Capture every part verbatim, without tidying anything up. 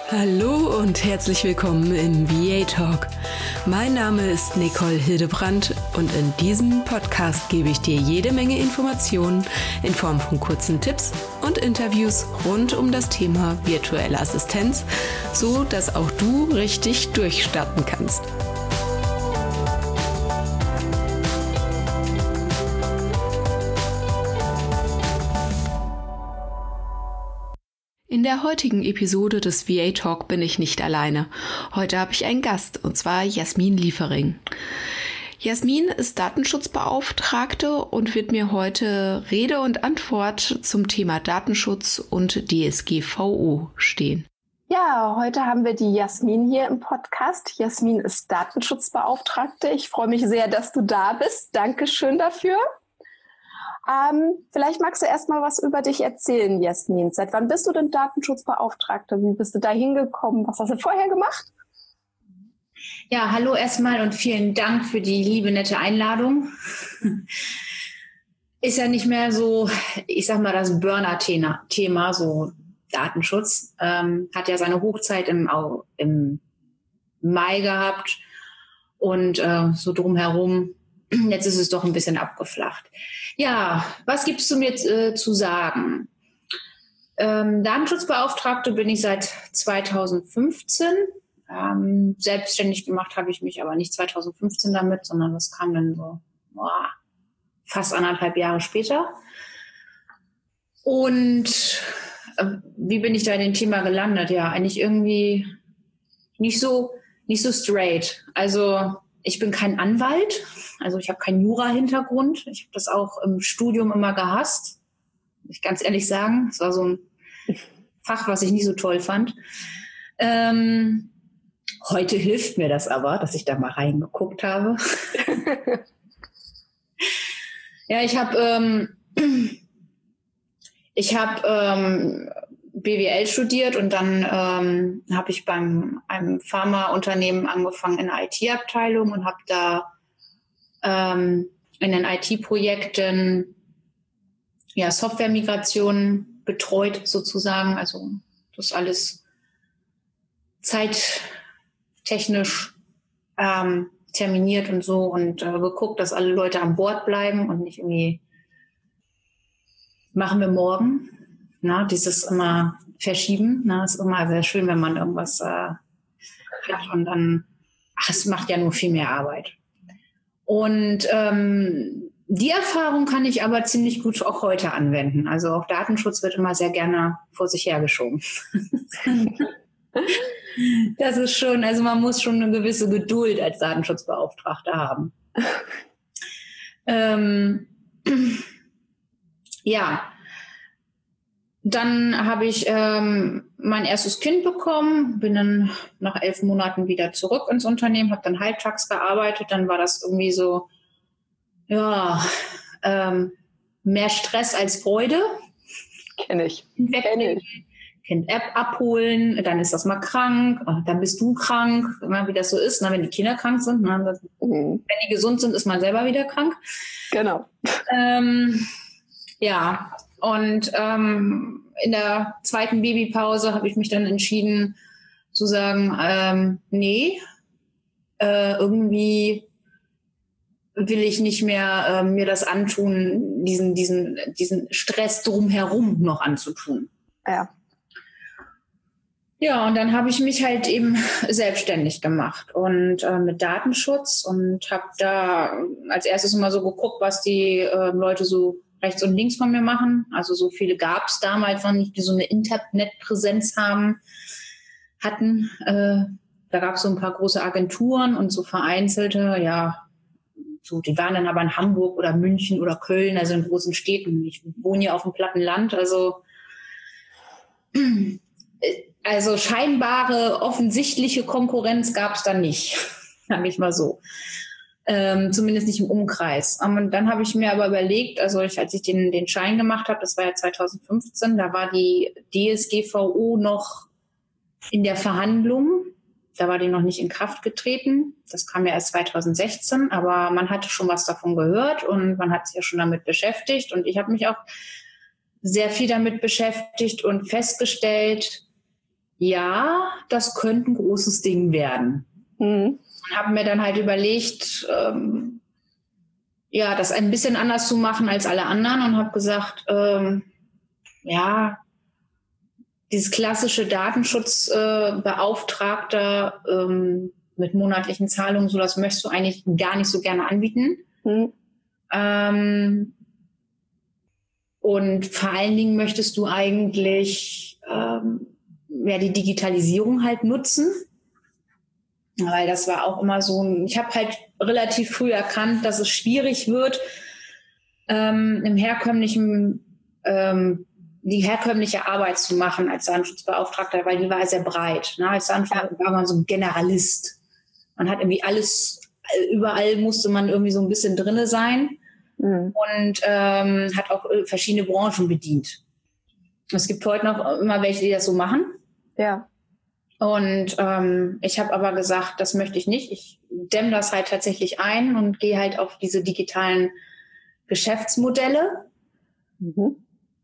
Hallo und herzlich willkommen im V A Talk. Mein Name ist Nicole Hildebrandt und in diesem Podcast gebe ich dir jede Menge Informationen in Form von kurzen Tipps und Interviews rund um das Thema virtuelle Assistenz, so dass auch du richtig durchstarten kannst. In der heutigen Episode des V A Talk bin ich nicht alleine. Heute habe ich einen Gast, und zwar Jasmin Liefering. Jasmin ist Datenschutzbeauftragte und wird mir heute Rede und Antwort zum Thema Datenschutz und D S G V O stehen. Ja, heute haben wir die Jasmin hier im Podcast. Jasmin ist Datenschutzbeauftragte. Ich freue mich sehr, dass du da bist. Dankeschön dafür. Ähm, vielleicht magst du erst mal was über dich erzählen, Jasmin. Seit wann bist du denn Datenschutzbeauftragte? Wie bist du da hingekommen? Was hast du vorher gemacht? Ja, hallo erstmal und vielen Dank für die liebe, nette Einladung. Ist ja nicht mehr so, ich sag mal, das Burner-Thema, so Datenschutz. Ähm, hat ja seine Hochzeit im, im Mai gehabt und äh, so drumherum. Jetzt ist es doch ein bisschen abgeflacht. Ja, was gibt es zu mir äh, zu sagen? Ähm, Datenschutzbeauftragte bin ich seit zweitausendfünfzehn. Ähm, selbstständig gemacht habe ich mich aber nicht zweitausendfünfzehn damit, sondern das kam dann so boah, fast anderthalb Jahre später. Und äh, wie bin ich da in dem Thema gelandet? Ja, eigentlich irgendwie nicht so, nicht so straight. Also ich bin kein Anwalt, also ich habe keinen Jura-Hintergrund. Ich habe das auch im Studium immer gehasst, muss ich ganz ehrlich sagen. Es war so ein Fach, was ich nicht so toll fand. Ähm, heute hilft mir das aber, dass ich da mal reingeguckt habe. Ja, ich habe ähm, ich habe ähm, B W L studiert und dann ähm, habe ich beim einem Pharmaunternehmen angefangen in der I T-Abteilung und habe da ähm, in den I T-Projekten ja, Software-Migrationen betreut sozusagen. Also das alles zeittechnisch ähm, terminiert und so und äh, geguckt, dass alle Leute an Bord bleiben und nicht irgendwie machen wir morgen. Na, dieses immer verschieben, na, ist immer sehr schön, wenn man irgendwas äh, hat und dann, ach, es macht ja nur viel mehr Arbeit. Und ähm, die Erfahrung kann ich aber ziemlich gut auch heute anwenden. Also auch Datenschutz wird immer sehr gerne vor sich hergeschoben. Das ist schon, also man muss schon eine gewisse Geduld als Datenschutzbeauftragter haben. ähm, ja, Dann habe ich ähm, mein erstes Kind bekommen, bin dann nach elf Monaten wieder zurück ins Unternehmen, habe dann halbtags gearbeitet. Dann war das irgendwie so, ja, ähm, mehr Stress als Freude. Kenn ich. Kenn ich. Kind-App abholen, dann ist das mal krank, dann bist du krank, wie das so ist, wenn die Kinder krank sind. Mhm. Wenn die gesund sind, ist man selber wieder krank. Genau. Ähm, ja, Und ähm, in der zweiten Babypause habe ich mich dann entschieden zu sagen, ähm, nee, äh, irgendwie will ich nicht mehr äh, mir das antun, diesen, diesen, diesen Stress drumherum noch anzutun. Ja. Ja, und dann habe ich mich halt eben selbstständig gemacht und äh, mit Datenschutz und habe da als erstes immer so geguckt, was die äh, Leute so rechts und links von mir machen. Also so viele gab es damals noch nicht, die so eine Internetpräsenz haben, hatten. Äh, da gab es so ein paar große Agenturen und so vereinzelte, ja, so, die waren dann aber in Hamburg oder München oder Köln, also in großen Städten. Ich wohne hier auf dem platten Land, also also scheinbare, offensichtliche Konkurrenz gab es da nicht, sage ich mal so. Ähm, zumindest nicht im Umkreis. Und dann habe ich mir aber überlegt, also ich, als ich den, den Schein gemacht habe, das war ja zweitausendfünfzehn, da war die D S G V O noch in der Verhandlung. Da war die noch nicht in Kraft getreten. Das kam ja erst zweitausendsechzehn, aber man hatte schon was davon gehört und man hat sich ja schon damit beschäftigt. Und ich habe mich auch sehr viel damit beschäftigt und festgestellt, ja, das könnte ein großes Ding werden. Mhm. Und habe mir dann halt überlegt, ähm, ja, das ein bisschen anders zu machen als alle anderen und habe gesagt, ähm, ja, dieses klassische Datenschutzbeauftragter äh, ähm, mit monatlichen Zahlungen, so das möchtest du eigentlich gar nicht so gerne anbieten. Mhm. Ähm, und vor allen Dingen möchtest du eigentlich ähm, ja, die Digitalisierung halt nutzen. Weil das war auch immer so ein, ich habe halt relativ früh erkannt, dass es schwierig wird, ähm, im herkömmlichen, ähm, die herkömmliche Arbeit zu machen als Datenschutzbeauftragter, weil die war sehr breit. Ne? Als Datenschutzbeauftragter war man so ein Generalist. Man hat irgendwie alles, überall musste man irgendwie so ein bisschen drinne sein mhm. und ähm, hat auch verschiedene Branchen bedient. Es gibt heute noch immer welche, die das so machen. Ja. Und ähm, ich habe aber gesagt, das möchte ich nicht. Ich dämme das halt tatsächlich ein und gehe halt auf diese digitalen Geschäftsmodelle mhm.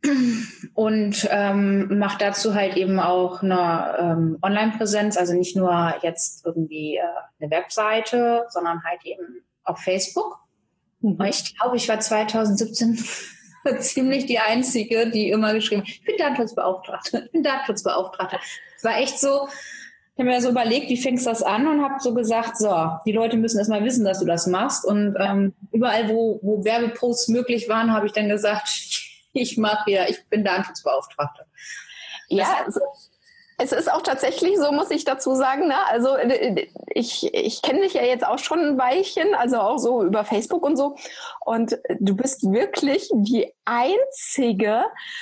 und ähm, mache dazu halt eben auch eine ähm, Online-Präsenz, also nicht nur jetzt irgendwie äh, eine Webseite, sondern halt eben auf Facebook. Mhm. Und ich glaube, ich war zwanzig siebzehn ziemlich die Einzige, die immer geschrieben hat, ich bin Datenschutzbeauftragte, ich bin Datenschutzbeauftragte. Es war echt so, ich habe mir so überlegt, wie fängst du das an und habe so gesagt, so, die Leute müssen erst mal wissen, dass du das machst. Und ähm, überall, wo, wo Werbeposts möglich waren, habe ich dann gesagt, ich mache hier, ich bin Datenschutzbeauftragte. Ja, also, es ist auch tatsächlich so, muss ich dazu sagen, ne? Also ich, ich kenne dich ja jetzt auch schon ein Weilchen, also auch so über Facebook und so. Und du bist wirklich die einzige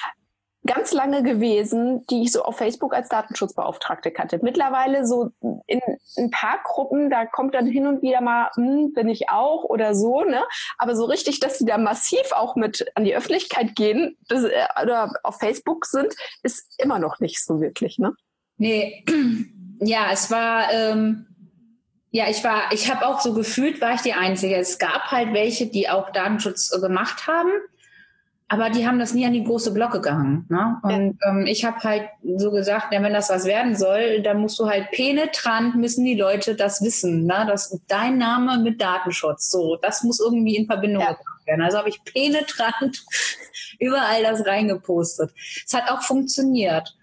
ganz lange gewesen, die ich so auf Facebook als Datenschutzbeauftragte kannte. Mittlerweile so in ein paar Gruppen, da kommt dann hin und wieder mal, hm, bin ich auch oder so, ne? Aber so richtig, dass die da massiv auch mit an die Öffentlichkeit gehen das, oder auf Facebook sind, ist immer noch nicht so wirklich, ne? Nee, ja, es war, ähm, ja, ich war, ich habe auch so gefühlt, war ich die Einzige. Es gab halt welche, die auch Datenschutz äh, gemacht haben. Aber die haben das nie an die große Glocke gehangen. Ne? Und ja. ähm, ich habe halt so gesagt, ja, wenn das was werden soll, dann musst du halt penetrant, müssen die Leute das wissen. Ne? Das dein Name mit Datenschutz. So, das muss irgendwie in Verbindung ja. gebracht werden. Also habe ich penetrant überall das reingepostet. Es hat auch funktioniert.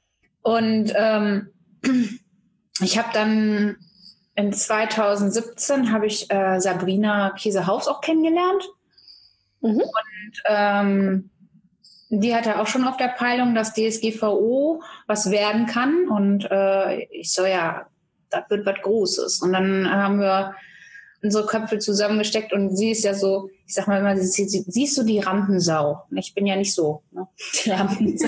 Und ähm, ich habe dann in zwanzig siebzehn habe ich äh, Sabrina Käsehaus auch kennengelernt. Mhm. Und ähm, die hatte auch schon auf der Peilung, dass D S G V O was werden kann. Und äh, ich so, ja, das wird was Großes. Und dann haben wir unsere Köpfe zusammengesteckt und sie ist ja so, ich sag mal immer, sie, sie, sie ist so die Rampensau. Ich bin ja nicht so, ne? Die Rampensau.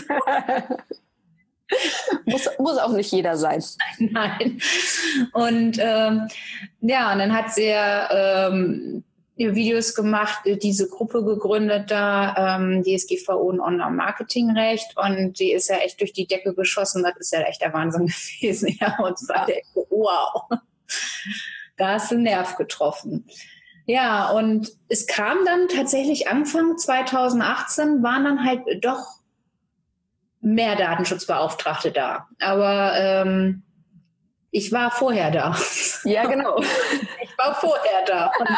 muss, muss auch nicht jeder sein. Nein. Und ähm, ja, und dann hat sie ja ähm, Videos gemacht, diese Gruppe gegründet da, ähm, D S G V O und Online-Marketing-Recht, und die ist ja echt durch die Decke geschossen, das ist ja echt der Wahnsinn gewesen, ja, und zwar der, wow, da hast du einen Nerv getroffen. Ja, und es kam dann tatsächlich Anfang zwanzig achtzehn, waren dann halt doch mehr Datenschutzbeauftragte da, aber ähm, ich war vorher da. Ja, genau. Ich war vorher da. Und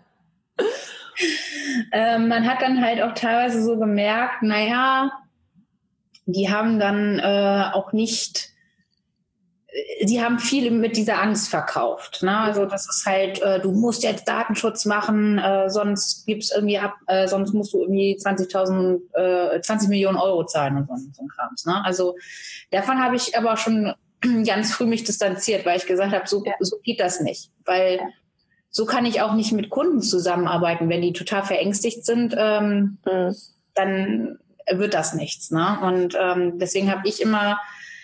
ähm, man hat dann halt auch teilweise so gemerkt, naja, die haben dann äh, auch nicht, die haben viel mit dieser Angst verkauft. Ne? Also das ist halt, äh, du musst jetzt Datenschutz machen, äh, sonst gibt's irgendwie ab, äh, sonst musst du irgendwie zwanzigtausend, äh, zwanzig Millionen Euro zahlen und so, so ein Krams. Ne? Also davon habe ich aber schon ganz früh mich distanziert, weil ich gesagt habe, so, ja. so geht das nicht, weil ja. so kann ich auch nicht mit Kunden zusammenarbeiten. Wenn die total verängstigt sind, ähm, mhm. dann wird das nichts. Ne? Und ähm, deswegen habe ich immer,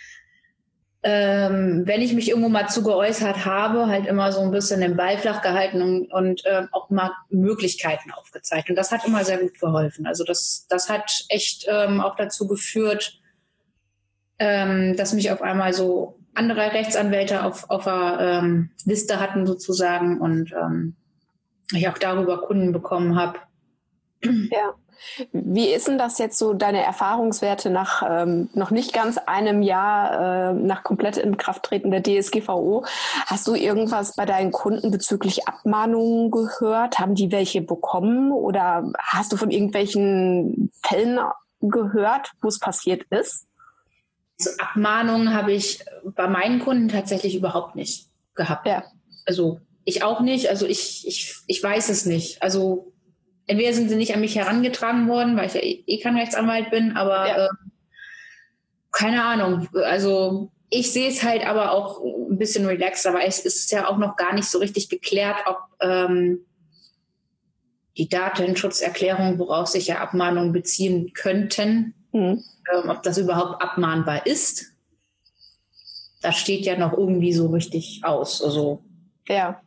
ähm, wenn ich mich irgendwo mal zu geäußert habe, halt immer so ein bisschen den Ball flach gehalten und, und äh, auch mal Möglichkeiten aufgezeigt. Und das hat immer sehr gut geholfen. Also das, das hat echt ähm, auch dazu geführt, ähm, dass mich auf einmal so andere Rechtsanwälte auf, auf der ähm, Liste hatten sozusagen und ähm, ich auch darüber Kunden bekommen habe. Ja, Wie ist denn das jetzt so, deine Erfahrungswerte nach ähm, noch nicht ganz einem Jahr äh, nach komplett Inkrafttreten der D S G V O? Hast du irgendwas bei deinen Kunden bezüglich Abmahnungen gehört? Haben die welche bekommen oder hast du von irgendwelchen Fällen gehört, wo es passiert ist? Also Abmahnungen habe ich bei meinen Kunden tatsächlich überhaupt nicht gehabt. Ja. Also ich auch nicht. Also ich, ich, ich weiß es nicht. Also entweder sind sie nicht an mich herangetragen worden, weil ich ja eh, eh kein Rechtsanwalt bin, aber ja. äh, keine Ahnung. Also ich sehe es halt aber auch ein bisschen relaxed, aber es ist ja auch noch gar nicht so richtig geklärt, ob ähm, die Datenschutzerklärung, worauf sich ja Abmahnungen beziehen könnten, mhm. ähm, ob das überhaupt abmahnbar ist. Das steht ja noch irgendwie so richtig aus. Also ja.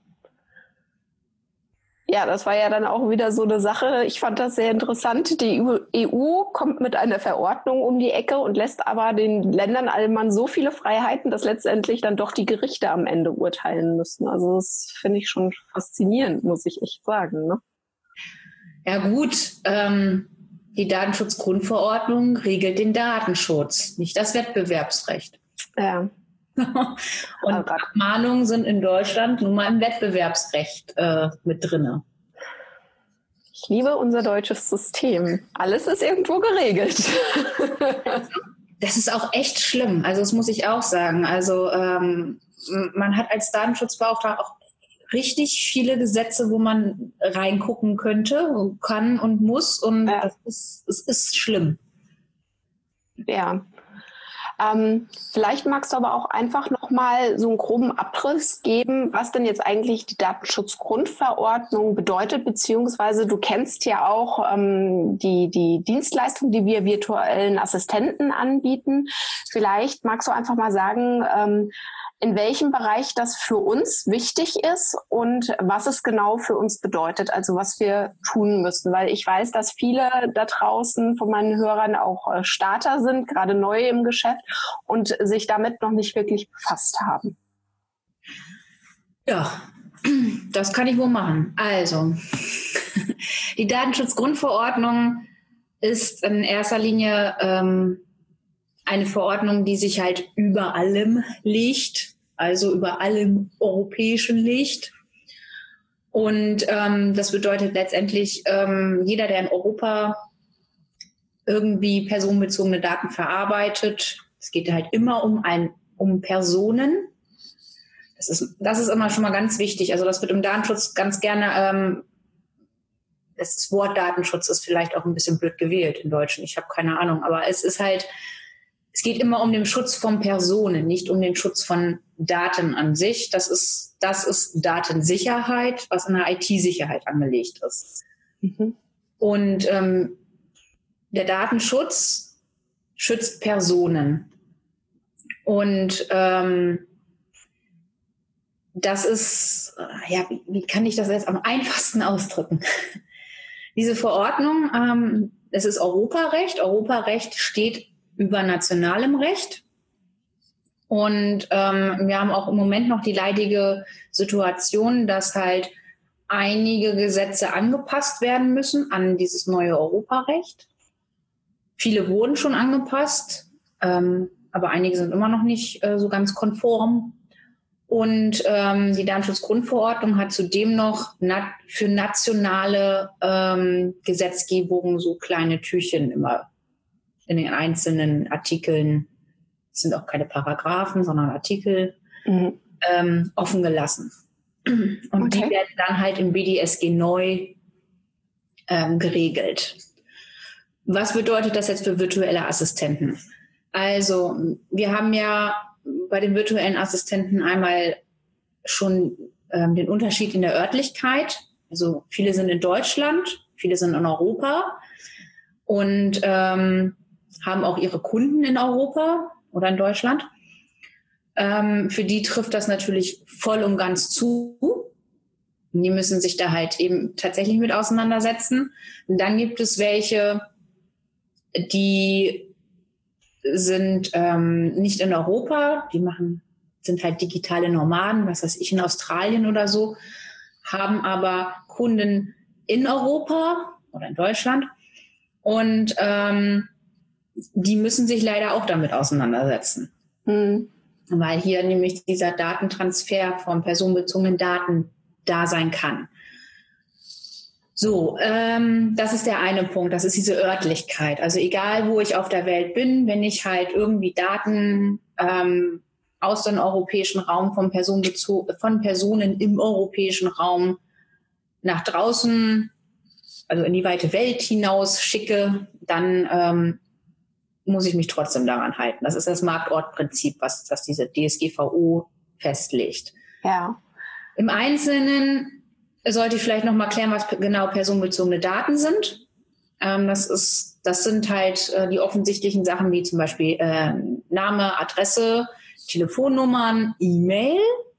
Ja, das war ja dann auch wieder so eine Sache. Ich fand das sehr interessant. Die E U kommt mit einer Verordnung um die Ecke und lässt aber den Ländern allgemein so viele Freiheiten, dass letztendlich dann doch die Gerichte am Ende urteilen müssen. Also das finde ich schon faszinierend, muss ich echt sagen. Ne? Ja gut, ähm, die Datenschutzgrundverordnung regelt den Datenschutz, nicht das Wettbewerbsrecht. Ja. Und oh Abmahnungen sind in Deutschland nun mal im Wettbewerbsrecht äh, mit drinne. Ich liebe unser deutsches System. Alles ist irgendwo geregelt. Das ist auch echt schlimm. Also das muss ich auch sagen. Also ähm, man hat als Datenschutzbeauftragter auch richtig viele Gesetze, wo man reingucken könnte, kann und muss. Und ja. das ist, es ist schlimm. Ja. Ähm, vielleicht magst du aber auch einfach nochmal so einen groben Abriss geben, was denn jetzt eigentlich die Datenschutzgrundverordnung bedeutet, beziehungsweise du kennst ja auch ähm, die, die Dienstleistung, die wir virtuellen Assistenten anbieten. Vielleicht magst du einfach mal sagen, ähm, in welchem Bereich das für uns wichtig ist und was es genau für uns bedeutet, also was wir tun müssen. Weil ich weiß, dass viele da draußen von meinen Hörern auch Starter sind, gerade neu im Geschäft und sich damit noch nicht wirklich befasst haben. Ja, das kann ich wohl machen. Also, die Datenschutzgrundverordnung ist in erster Linie ähm, eine Verordnung, die sich halt über allem liegt, also über allem Europäischen liegt. Und ähm, das bedeutet letztendlich, ähm, jeder, der in Europa irgendwie personenbezogene Daten verarbeitet, es geht halt immer um ein, um Personen. Das ist, das ist immer schon mal ganz wichtig. Also das wird im Datenschutz ganz gerne, ähm, das Wort Datenschutz ist vielleicht auch ein bisschen blöd gewählt im Deutschen. Ich habe keine Ahnung, aber es ist halt, es geht immer um den Schutz von Personen, nicht um den Schutz von Daten an sich. Das ist, das ist Datensicherheit, was in der I T-Sicherheit angelegt ist. Mhm. Und ähm, der Datenschutz schützt Personen. Und ähm, das ist, ja, wie, wie kann ich das jetzt am einfachsten ausdrücken? Diese Verordnung, ähm, es ist Europarecht. Europarecht steht über nationalem Recht. Und ähm, wir haben auch im Moment noch die leidige Situation, dass halt einige Gesetze angepasst werden müssen an dieses neue Europarecht. Viele wurden schon angepasst, ähm, aber einige sind immer noch nicht äh, so ganz konform. Und ähm, die Datenschutzgrundverordnung hat zudem noch nat- für nationale ähm, Gesetzgebungen so kleine Türchen immer in den einzelnen Artikeln, es sind auch keine Paragraphen, sondern Artikel, mhm. ähm, offen gelassen. Und okay. Die werden dann halt im B D S G neu ähm, geregelt. Was bedeutet das jetzt für virtuelle Assistenten? Also wir haben ja bei den virtuellen Assistenten einmal schon ähm, den Unterschied in der Örtlichkeit. Also viele sind in Deutschland, viele sind in Europa und ähm, haben auch ihre Kunden in Europa oder in Deutschland. Ähm, für die trifft das natürlich voll und ganz zu. Die müssen sich da halt eben tatsächlich mit auseinandersetzen. Und dann gibt es welche, die sind ähm, nicht in Europa, die machen, sind halt digitale Nomaden, was weiß ich, in Australien oder so, haben aber Kunden in Europa oder in Deutschland. Und ähm, die müssen sich leider auch damit auseinandersetzen. Mhm. Weil hier nämlich dieser Datentransfer von personenbezogenen Daten da sein kann. So, ähm, das ist der eine Punkt, das ist diese Örtlichkeit. Also egal, wo ich auf der Welt bin, wenn ich halt irgendwie Daten ähm, aus dem europäischen Raum von, Personenbezo- von Personen im europäischen Raum nach draußen, also in die weite Welt hinaus schicke, dann ähm, muss ich mich trotzdem daran halten. Das ist das Marktortprinzip, was, was diese D S G V O festlegt. Ja. Im Einzelnen sollte ich vielleicht noch mal klären, was genau personenbezogene Daten sind. Ähm, das ist, das sind halt äh, die offensichtlichen Sachen wie zum Beispiel äh, Name, Adresse, Telefonnummern, E-Mail.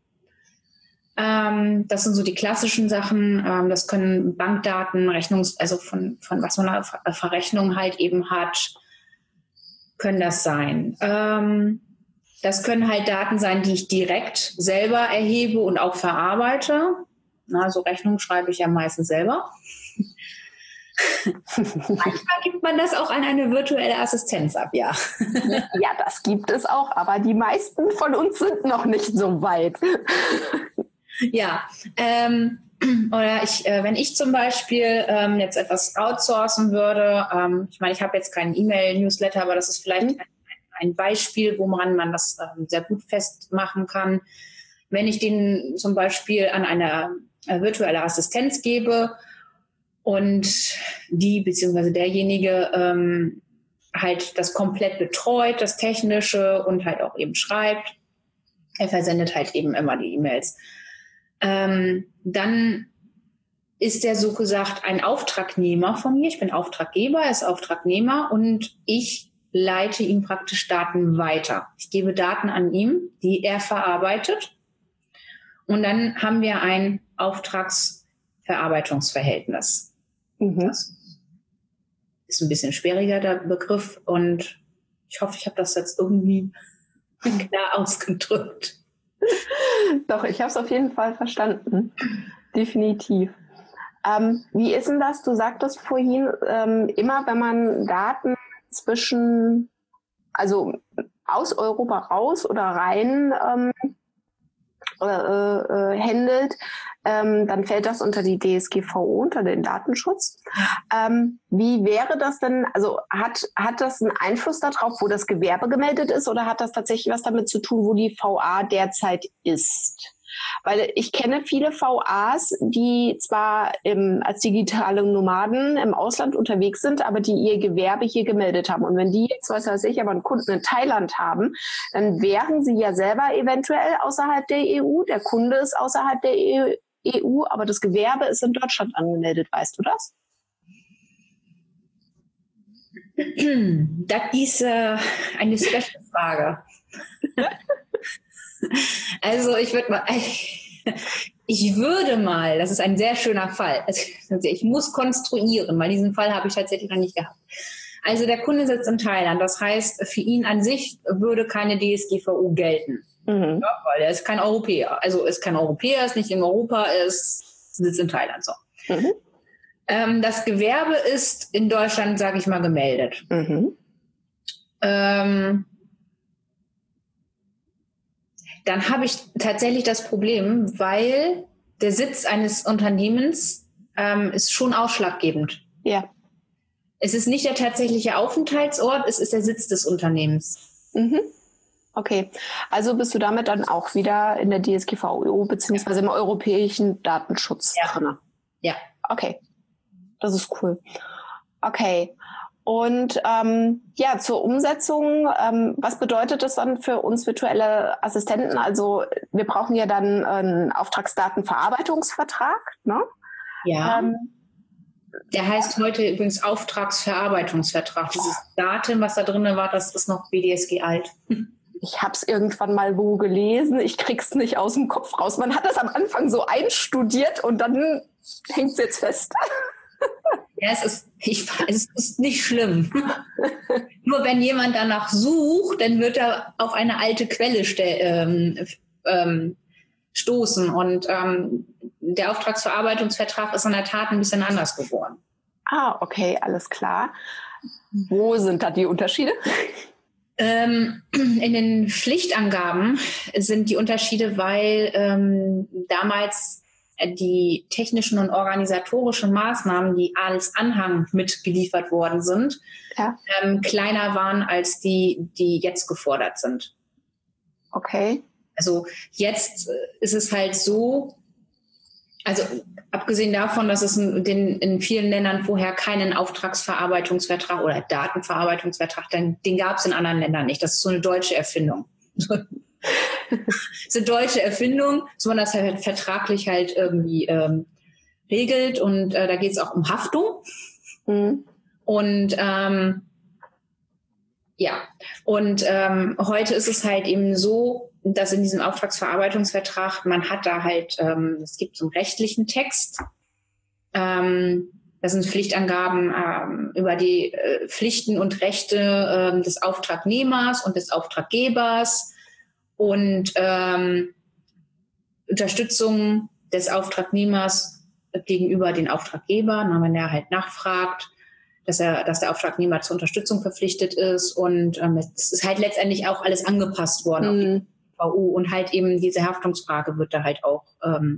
Ähm, das sind so die klassischen Sachen. Ähm, das können Bankdaten, Rechnungs-, also von, von was man eine Ver- Verrechnung halt eben hat, können das sein. Ähm, das können halt Daten sein, die ich direkt selber erhebe und auch verarbeite. Na, so Rechnungen schreibe ich ja meistens selber. Manchmal gibt man das auch an eine virtuelle Assistenz ab, ja. Ja, das gibt es auch, aber die meisten von uns sind noch nicht so weit. Ja, ähm, oder ich, äh, wenn ich zum Beispiel ähm, jetzt etwas outsourcen würde, ähm, ich meine, ich habe jetzt keinen E-Mail-Newsletter, aber das ist vielleicht mhm. ein, ein Beispiel, woran man das ähm, sehr gut festmachen kann. Wenn ich den zum Beispiel an eine äh, virtuelle Assistenz gebe und die beziehungsweise derjenige ähm, halt das komplett betreut, das Technische und halt auch eben schreibt, er versendet halt eben immer die E-Mails. Ähm, dann ist der so gesagt ein Auftragnehmer von mir. Ich bin Auftraggeber, er ist Auftragnehmer und ich leite ihm praktisch Daten weiter. Ich gebe Daten an ihm, die er verarbeitet. Und dann haben wir ein Auftragsverarbeitungsverhältnis. Mhm. Das ist ein bisschen schwieriger, der Begriff. Und ich hoffe, ich habe das jetzt irgendwie klar ausgedrückt. Doch, ich habe es auf jeden Fall verstanden. Definitiv. Ähm, wie ist denn das? Du sagtest vorhin, ähm, immer wenn man Daten zwischen, also aus Europa raus oder rein ähm, äh, äh, handelt, ähm, dann fällt das unter die D S G V O, unter den Datenschutz. Ähm, wie wäre das denn, also hat, hat das einen Einfluss darauf, wo das Gewerbe gemeldet ist, oder hat das tatsächlich was damit zu tun, wo die V A derzeit ist? Weil ich kenne viele V As, die zwar im, als digitale Nomaden im Ausland unterwegs sind, aber die ihr Gewerbe hier gemeldet haben. Und wenn die jetzt, was weiß ich, aber einen Kunden in Thailand haben, dann wären sie ja selber eventuell außerhalb der E U. Der Kunde ist außerhalb der E U, aber das Gewerbe ist in Deutschland angemeldet. Weißt du das? Das ist äh, eine special Frage. Also ich würde mal, ich würde mal, das ist ein sehr schöner Fall. Also ich muss konstruieren, weil diesen Fall habe ich tatsächlich noch nicht gehabt. Also der Kunde sitzt in Thailand, das heißt, für ihn an sich würde keine D S G V O gelten. Mhm. Ja, weil er ist kein Europäer. Also ist kein Europäer, ist nicht in Europa, er ist, sitzt in Thailand. So. Mhm. Ähm, das Gewerbe ist in Deutschland, sage ich mal, gemeldet. Mhm. Ähm, dann habe ich tatsächlich das Problem, weil der Sitz eines Unternehmens ähm, ist schon ausschlaggebend. Ja. Es ist nicht der tatsächliche Aufenthaltsort, es ist der Sitz des Unternehmens. Mhm. Okay, also bist du damit dann auch wieder in der D S G V O beziehungsweise im europäischen Datenschutz ja. drin? Ja. Okay, das ist cool. Okay. Und ähm, ja, zur Umsetzung, ähm, was bedeutet das dann für uns virtuelle Assistenten? Also wir brauchen ja dann einen Auftragsdatenverarbeitungsvertrag, ne? Ja, ähm, der heißt heute übrigens Auftragsverarbeitungsvertrag. Dieses Datum, was da drin war, das ist noch B D S G alt. Ich habe es irgendwann mal wo gelesen, ich krieg's nicht aus dem Kopf raus. Man hat das am Anfang so einstudiert und dann hängt es jetzt fest. Ja, es ist, ich, es ist nicht schlimm. Nur wenn jemand danach sucht, dann wird er auf eine alte Quelle ste- ähm, ähm, stoßen. Und ähm, der Auftragsverarbeitungsvertrag ist in der Tat ein bisschen anders geworden. Ah, okay, alles klar. Wo sind da die Unterschiede? Ähm, in den Pflichtangaben sind die Unterschiede, weil ähm, damals die technischen und organisatorischen Maßnahmen, die als Anhang mitgeliefert worden sind, ja. ähm, kleiner waren als die, die jetzt gefordert sind. Okay. Also jetzt ist es halt so, also abgesehen davon, dass es in, den, in vielen Ländern vorher keinen Auftragsverarbeitungsvertrag oder Datenverarbeitungsvertrag, den, den gab es in anderen Ländern nicht. Das ist so eine deutsche Erfindung. Das ist eine deutsche Erfindung, so man das halt vertraglich halt irgendwie ähm, regelt. Und äh, da geht es auch um Haftung. Mhm. Und ähm, ja, und ähm, heute ist es halt eben so, dass in diesem Auftragsverarbeitungsvertrag, man hat da halt, ähm, es gibt so einen rechtlichen Text, ähm, das sind Pflichtangaben ähm, über die äh, Pflichten und Rechte ähm, des Auftragnehmers und des Auftraggebers und ähm, Unterstützung des Auftragnehmers gegenüber den Auftraggebern, wenn er halt nachfragt, dass er, dass der Auftragnehmer zur Unterstützung verpflichtet ist und ähm, es ist halt letztendlich auch alles angepasst worden auf die V U und halt eben diese Haftungsfrage wird da halt auch ähm,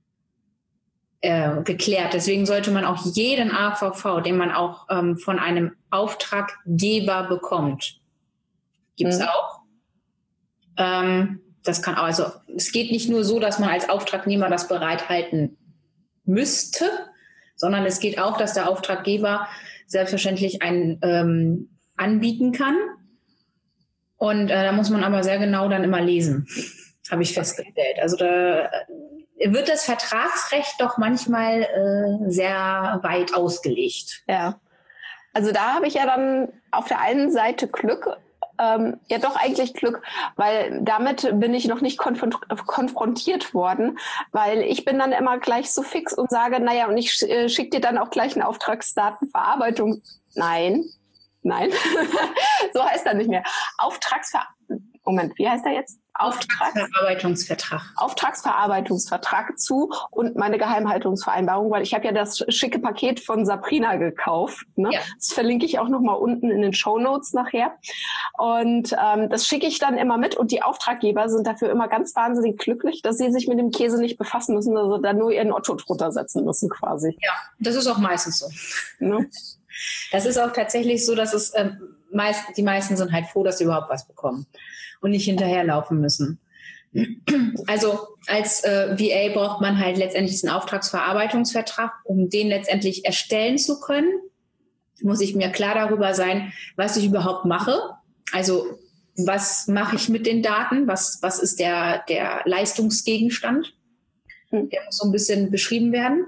äh, geklärt. Deswegen sollte man auch jeden A V V, den man auch ähm, von einem Auftraggeber bekommt, gibt's mhm. auch. Ähm, das kann auch, also es geht nicht nur so, dass man als Auftragnehmer das bereithalten müsste, sondern es geht auch, dass der Auftraggeber selbstverständlich einen ähm, anbieten kann. Und äh, da muss man aber sehr genau dann immer lesen, habe ich festgestellt. Also da äh, wird das Vertragsrecht doch manchmal äh, sehr weit ausgelegt. Ja, also da habe ich ja dann auf der einen Seite Glück, ähm, ja doch eigentlich Glück, weil damit bin ich noch nicht konf- konfrontiert worden, weil ich bin dann immer gleich so fix und sage, naja, und ich äh, schicke dir dann auch gleich eine Auftragsdatenverarbeitung. Nein, nein, so heißt er nicht mehr. Auftragsver... Moment, wie heißt er jetzt? Auftragsverarbeitungsvertrag. Auftragsverarbeitungsvertrag zu und meine Geheimhaltungsvereinbarung, weil ich habe ja das schicke Paket von Sabrina gekauft. Ne? Ja. Das verlinke ich auch nochmal unten in den Shownotes nachher. Und ähm, das schicke ich dann immer mit und die Auftraggeber sind dafür immer ganz wahnsinnig glücklich, dass sie sich mit dem Käse nicht befassen müssen, also da nur ihren Otto drunter setzen müssen quasi. Ja, das ist auch meistens so. Ne? Das ist auch tatsächlich so, dass es ähm, meist, die meisten sind halt froh, dass sie überhaupt was bekommen und nicht hinterherlaufen müssen. Also als äh, V A braucht man halt letztendlich diesen Auftragsverarbeitungsvertrag, um den letztendlich erstellen zu können. Muss ich mir klar darüber sein, was ich überhaupt mache. Also was mache ich mit den Daten? Was, was ist der, der Leistungsgegenstand? Der muss so ein bisschen beschrieben werden.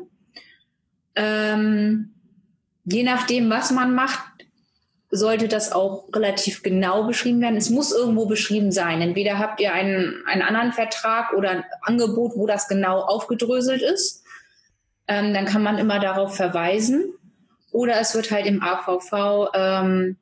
Ähm, je nachdem, was man macht, sollte das auch relativ genau beschrieben werden. Es muss irgendwo beschrieben sein. Entweder habt ihr einen, einen anderen Vertrag oder ein Angebot, wo das genau aufgedröselt ist. Ähm, dann kann man immer darauf verweisen. Oder es wird halt im A V V ähm,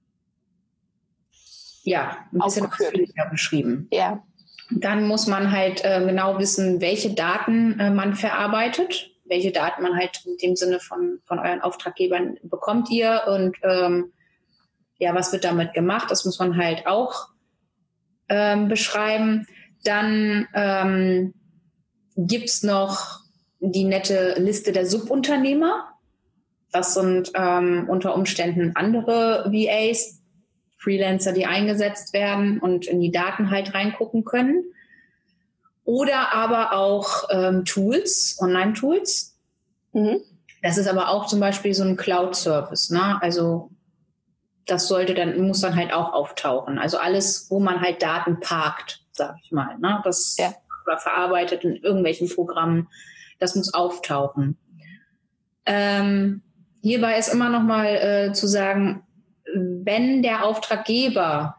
ja, ein bisschen ausführlicher beschrieben. Ja. Dann muss man halt äh, genau wissen, welche Daten äh, man verarbeitet, welche Daten man halt in dem Sinne von, von euren Auftraggebern bekommt ihr und ähm, ja, was wird damit gemacht? Das muss man halt auch ähm, beschreiben. Dann ähm, gibt's noch die nette Liste der Subunternehmer. Das sind ähm, unter Umständen andere V As, Freelancer, die eingesetzt werden und in die Daten halt reingucken können. Oder aber auch ähm, Tools, Online-Tools. Mhm. Das ist aber auch zum Beispiel so ein Cloud-Service, ne? Also das sollte dann, muss dann halt auch auftauchen. Also alles, wo man halt Daten parkt, sag ich mal, ne? Das ja. Oder verarbeitet in irgendwelchen Programmen, das muss auftauchen. Ähm, hierbei ist immer noch mal äh, zu sagen, wenn der Auftraggeber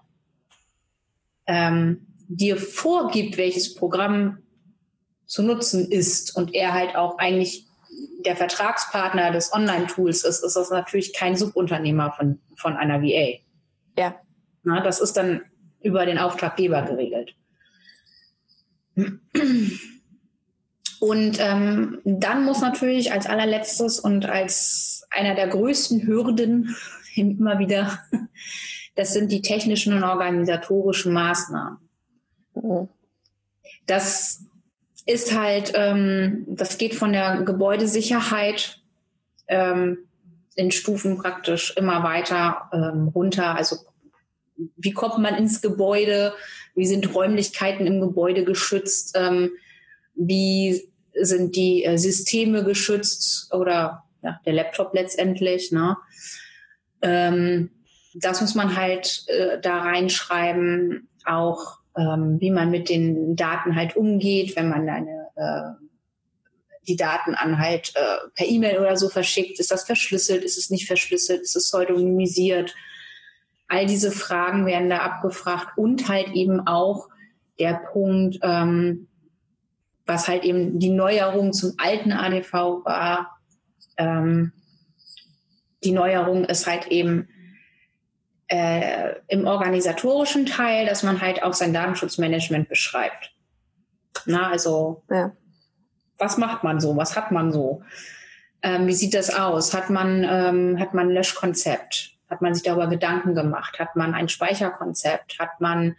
ähm, dir vorgibt, welches Programm zu nutzen ist und er halt auch eigentlich der Vertragspartner des Online-Tools ist, ist das natürlich kein Subunternehmer von, von einer V A. Ja. Na, das ist dann über den Auftraggeber geregelt. Und ähm, dann muss natürlich als allerletztes und als einer der größten Hürden immer wieder, das sind die technischen und organisatorischen Maßnahmen. Mhm. Das ist halt, ähm, das geht von der Gebäudesicherheit ähm, in Stufen praktisch immer weiter ähm, runter. Also wie kommt man ins Gebäude? Wie sind Räumlichkeiten im Gebäude geschützt? Ähm, wie sind die äh, Systeme geschützt oder ja, der Laptop letztendlich? Ne? Ähm, das muss man halt äh, da reinschreiben, auch ähm, wie man mit den Daten halt umgeht, wenn man eine, äh, die Daten an halt äh, per E-Mail oder so verschickt. Ist das verschlüsselt? Ist es nicht verschlüsselt? Ist es pseudonymisiert? All diese Fragen werden da abgefragt und halt eben auch der Punkt, ähm, was halt eben die Neuerung zum alten A D V war. Ähm, die Neuerung ist halt eben äh, im organisatorischen Teil, dass man halt auch sein Datenschutzmanagement beschreibt. Na, also ja. Was macht man so? Was hat man so? Ähm, wie sieht das aus? Hat man, ähm, hat man ein Löschkonzept? Hat man sich darüber Gedanken gemacht? Hat man ein Speicherkonzept? Hat man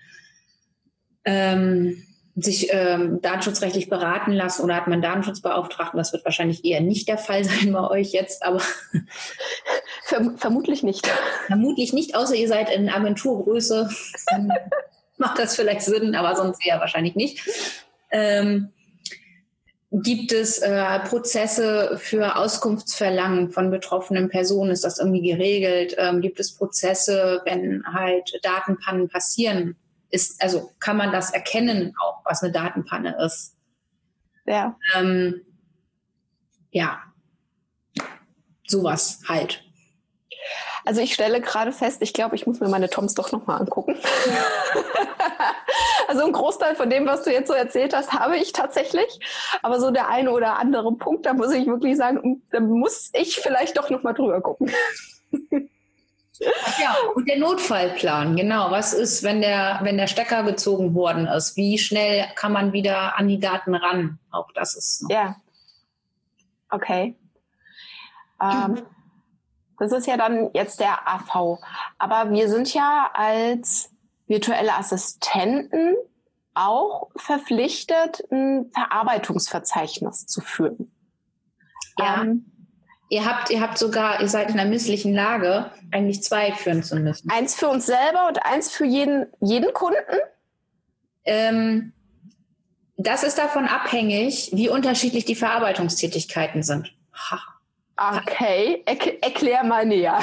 ähm, sich ähm, datenschutzrechtlich beraten lassen oder hat man Datenschutzbeauftragten? Das wird wahrscheinlich eher nicht der Fall sein bei euch jetzt, aber Verm- vermutlich nicht. Vermutlich nicht, außer ihr seid in Agenturgröße. Dann macht das vielleicht Sinn, aber sonst eher wahrscheinlich nicht. Ähm, gibt es äh, Prozesse für Auskunftsverlangen von betroffenen Personen? Ist das irgendwie geregelt? Ähm, gibt es Prozesse, wenn halt Datenpannen passieren? Ist, also kann man das erkennen auch, was eine Datenpanne ist? Ja. Ähm, ja, sowas halt. Also ich stelle gerade fest, ich glaube, ich muss mir meine Toms doch nochmal angucken. Also ein Großteil von dem, was du jetzt so erzählt hast, habe ich tatsächlich. Aber so der eine oder andere Punkt, da muss ich wirklich sagen, da muss ich vielleicht doch nochmal drüber gucken. Ja, und der Notfallplan, genau. Was ist, wenn der, wenn der Stecker gezogen worden ist? Wie schnell kann man wieder an die Daten ran? Auch das ist noch. Ja. Okay. Ähm, das ist ja dann jetzt der A V. Aber wir sind ja als virtuelle Assistenten auch verpflichtet, ein Verarbeitungsverzeichnis zu führen. Ja. Ähm, Ihr habt, ihr habt sogar, ihr seid in einer misslichen Lage, eigentlich zwei führen zu müssen. Eins für uns selber und eins für jeden, jeden Kunden? Ähm, das ist davon abhängig, wie unterschiedlich die Verarbeitungstätigkeiten sind. Ha. Okay, er- erklär mal näher.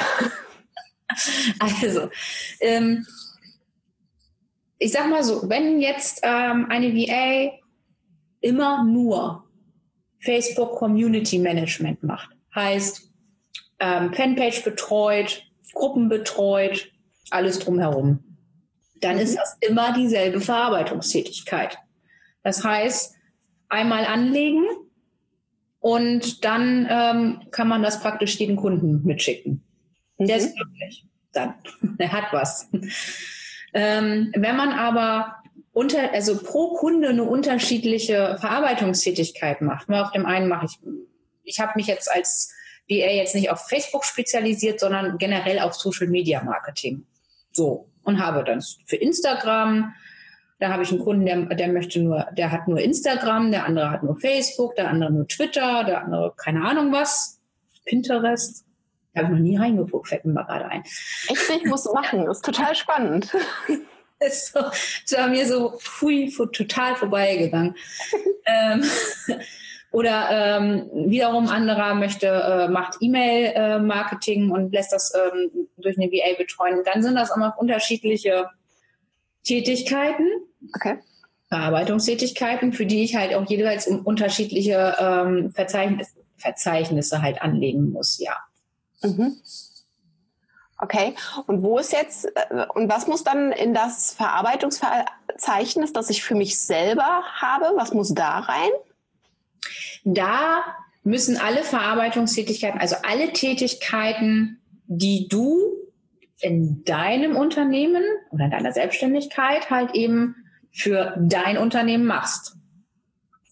Also, ähm, ich sag mal so, wenn jetzt ähm, eine V A immer nur Facebook Community Management macht, heißt, ähm, Fanpage betreut, Gruppen betreut, alles drumherum. Dann mhm. ist das immer dieselbe Verarbeitungstätigkeit. Das heißt, einmal anlegen und dann ähm, kann man das praktisch jedem Kunden mitschicken. Mhm. Der ist glücklich. Dann, der hat was. ähm, wenn man aber unter, also pro Kunde eine unterschiedliche Verarbeitungstätigkeit macht, nur auf dem einen mache ich Ich habe mich jetzt als V A jetzt nicht auf Facebook spezialisiert, sondern generell auf Social Media Marketing. So. Und habe dann für Instagram, da habe ich einen Kunden, der, der möchte nur, der hat nur Instagram, der andere hat nur Facebook, der andere nur Twitter, der andere keine Ahnung was, Pinterest. Da habe ich noch nie reingeguckt, fällt mir mal gerade ein. Echt, ich muss machen, das ist total spannend. ist so, ist an mir so pfui, total vorbeigegangen. ähm, Oder ähm, wiederum anderer möchte, äh, macht E-Mail-Marketing äh, und lässt das ähm, durch eine V A betreuen. Dann sind das auch noch unterschiedliche Tätigkeiten, okay. Verarbeitungstätigkeiten, für die ich halt auch jeweils unterschiedliche ähm, Verzeichnis, Verzeichnisse halt anlegen muss, ja. Mhm. Okay, und wo ist jetzt, äh, und was muss dann in das Verarbeitungsverzeichnis, das ich für mich selber habe, was muss da rein? Da müssen alle Verarbeitungstätigkeiten, also alle Tätigkeiten, die du in deinem Unternehmen oder in deiner Selbstständigkeit halt eben für dein Unternehmen machst.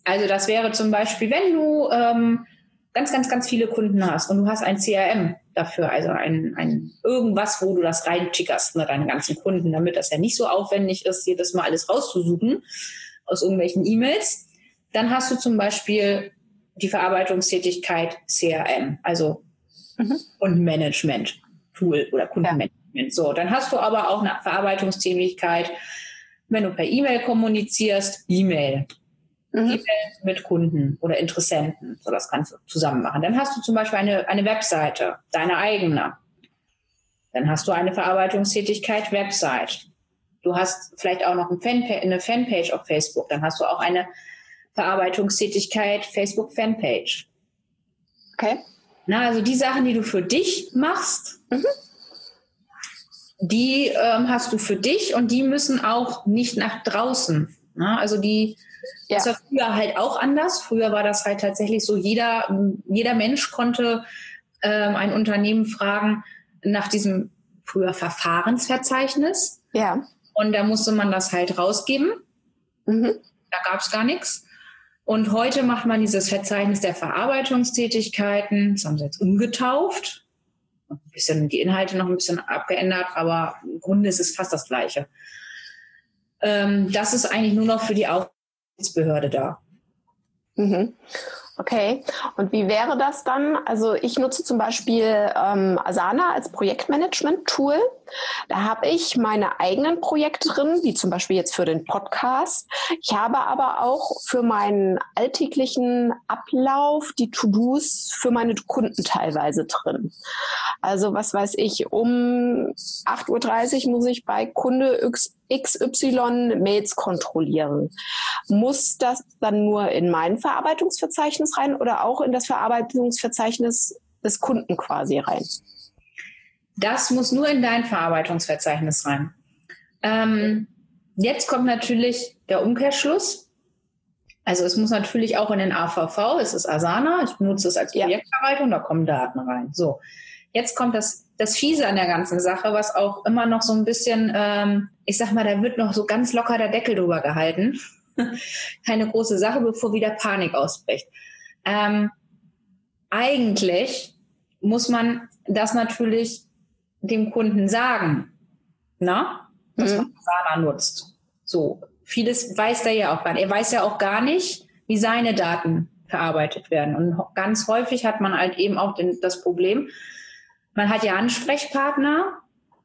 Also das wäre zum Beispiel, wenn du ähm, ganz, ganz, ganz viele Kunden hast und du hast ein C R M dafür, also ein, ein irgendwas, wo du das reintickerst mit deinen ganzen Kunden, damit das ja nicht so aufwendig ist, jedes Mal alles rauszusuchen aus irgendwelchen E-Mails. Dann hast du zum Beispiel die Verarbeitungstätigkeit C R M, also mhm. Kundenmanagement-Tool oder Kundenmanagement. Ja. So, dann hast du aber auch eine Verarbeitungstätigkeit, wenn du per E-Mail kommunizierst, E-Mail. Mhm. E-Mail mit Kunden oder Interessenten. So, das kannst du zusammen machen. Dann hast du zum Beispiel eine, eine Webseite, deine eigene. Dann hast du eine Verarbeitungstätigkeit Website. Du hast vielleicht auch noch ein Fanpa- eine Fanpage auf Facebook. Dann hast du auch eine Verarbeitungstätigkeit Facebook Fanpage. Okay. Na, also die Sachen, die du für dich machst, mhm. die ähm, hast du für dich und die müssen auch nicht nach draußen. Na, also die Ja. Das war früher halt auch anders. Früher war das halt tatsächlich so, jeder, jeder Mensch konnte ähm, ein Unternehmen fragen nach diesem früher Verfahrensverzeichnis. Ja. Und da musste man das halt rausgeben. Mhm. Da gab es gar nichts. Und heute macht man dieses Verzeichnis der Verarbeitungstätigkeiten. Das haben sie jetzt umgetauft. Ein bisschen die Inhalte noch ein bisschen abgeändert, aber im Grunde ist es fast das Gleiche. Ähm, das ist eigentlich nur noch für die Aufsichtsbehörde da. Mhm. Okay. Und wie wäre das dann? Also ich nutze zum Beispiel ähm, Asana als Projektmanagement-Tool. Da habe ich meine eigenen Projekte drin, wie zum Beispiel jetzt für den Podcast. Ich habe aber auch für meinen alltäglichen Ablauf die To-Dos für meine Kunden teilweise drin. Also was weiß ich, um acht Uhr dreißig muss ich bei Kunde X Y Mails kontrollieren. Muss das dann nur in mein Verarbeitungsverzeichnis rein oder auch in das Verarbeitungsverzeichnis des Kunden quasi rein? Das muss nur in dein Verarbeitungsverzeichnis rein. Ähm, jetzt kommt natürlich der Umkehrschluss. Also es muss natürlich auch in den A V V, es ist Asana, ich benutze es als Projektverwaltung, da kommen Daten rein. So, jetzt kommt das, das Fiese an der ganzen Sache, was auch immer noch so ein bisschen, ähm, ich sag mal, da wird noch so ganz locker der Deckel drüber gehalten. Keine große Sache, bevor wieder Panik ausbricht. Ähm, eigentlich muss man das natürlich dem Kunden sagen, na, dass mhm. man Asana nutzt. So, vieles weiß er ja auch gar nicht. Er weiß ja auch gar nicht, wie seine Daten verarbeitet werden. Und ganz häufig hat man halt eben auch den, das Problem, man hat ja Ansprechpartner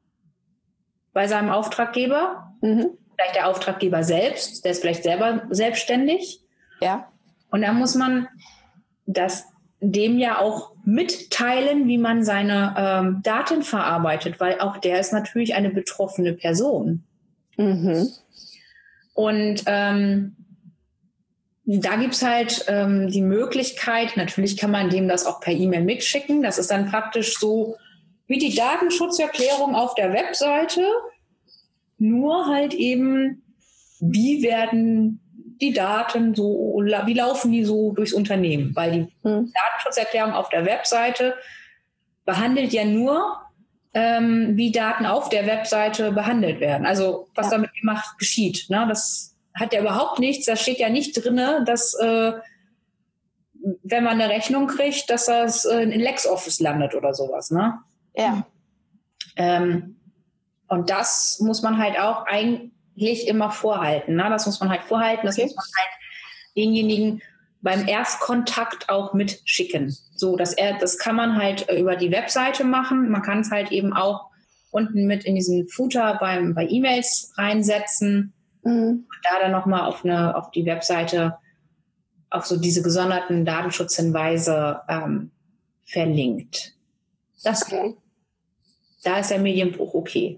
bei seinem Auftraggeber, mhm. vielleicht der Auftraggeber selbst, der ist vielleicht selber selbstständig. Ja. Und da muss man das dem ja auch mitteilen, wie man seine ähm, Daten verarbeitet, weil auch der ist natürlich eine betroffene Person. Mhm. Und ähm, da gibt's halt ähm, die Möglichkeit, natürlich kann man dem das auch per E-Mail mitschicken. Das ist dann praktisch so wie die Datenschutzerklärung auf der Webseite, nur halt eben, wie werden die Daten so, wie laufen die so durchs Unternehmen? Weil die mhm. Datenschutzerklärung auf der Webseite behandelt ja nur, ähm, wie Daten auf der Webseite behandelt werden. Also was ja. damit gemacht geschieht. Ne? Das hat ja überhaupt nichts. Da steht ja nicht drinne, dass äh, wenn man eine Rechnung kriegt, dass das äh, in LexOffice landet oder sowas. Ne? Ja. Ähm, und das muss man halt auch eigentlich immer vorhalten. Ne? Das muss man halt vorhalten. Das okay. muss man halt denjenigen beim Erstkontakt auch mitschicken. So, dass er, das kann man halt über die Webseite machen. Man kann es halt eben auch unten mit in diesen Footer beim, bei E-Mails reinsetzen. Mhm. Und da dann nochmal auf eine, auf die Webseite auf so diese gesonderten Datenschutzhinweise ähm, verlinkt. Das, okay. Da ist der Medienbruch okay.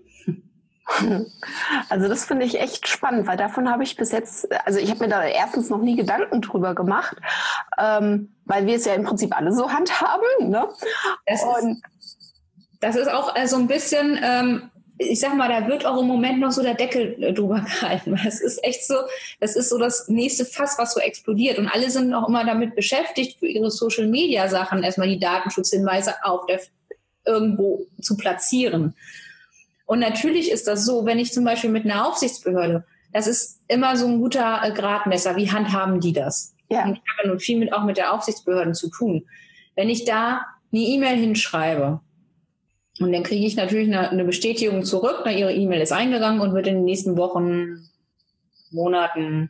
Also das finde ich echt spannend, weil davon habe ich bis jetzt, also ich habe mir da erstens noch nie Gedanken drüber gemacht, ähm, weil wir es ja im Prinzip alle so handhaben. Ne? Das, Und ist, das ist auch so ein bisschen, ähm, ich sag mal, da wird auch im Moment noch so der Deckel drüber gehalten. Das ist echt so, das ist so das nächste Fass, was so explodiert. Und alle sind noch immer damit beschäftigt, für ihre Social-Media-Sachen erstmal die Datenschutzhinweise auf der, irgendwo zu platzieren. Und natürlich ist das so, wenn ich zum Beispiel mit einer Aufsichtsbehörde, das ist immer so ein guter Gradmesser, wie handhaben die das? Ja. Und ich habe ja nun viel mit, auch mit der Aufsichtsbehörden zu tun. Wenn ich da eine E-Mail hinschreibe und dann kriege ich natürlich eine, eine Bestätigung zurück, na, Ihre E-Mail ist eingegangen und wird in den nächsten Wochen, Monaten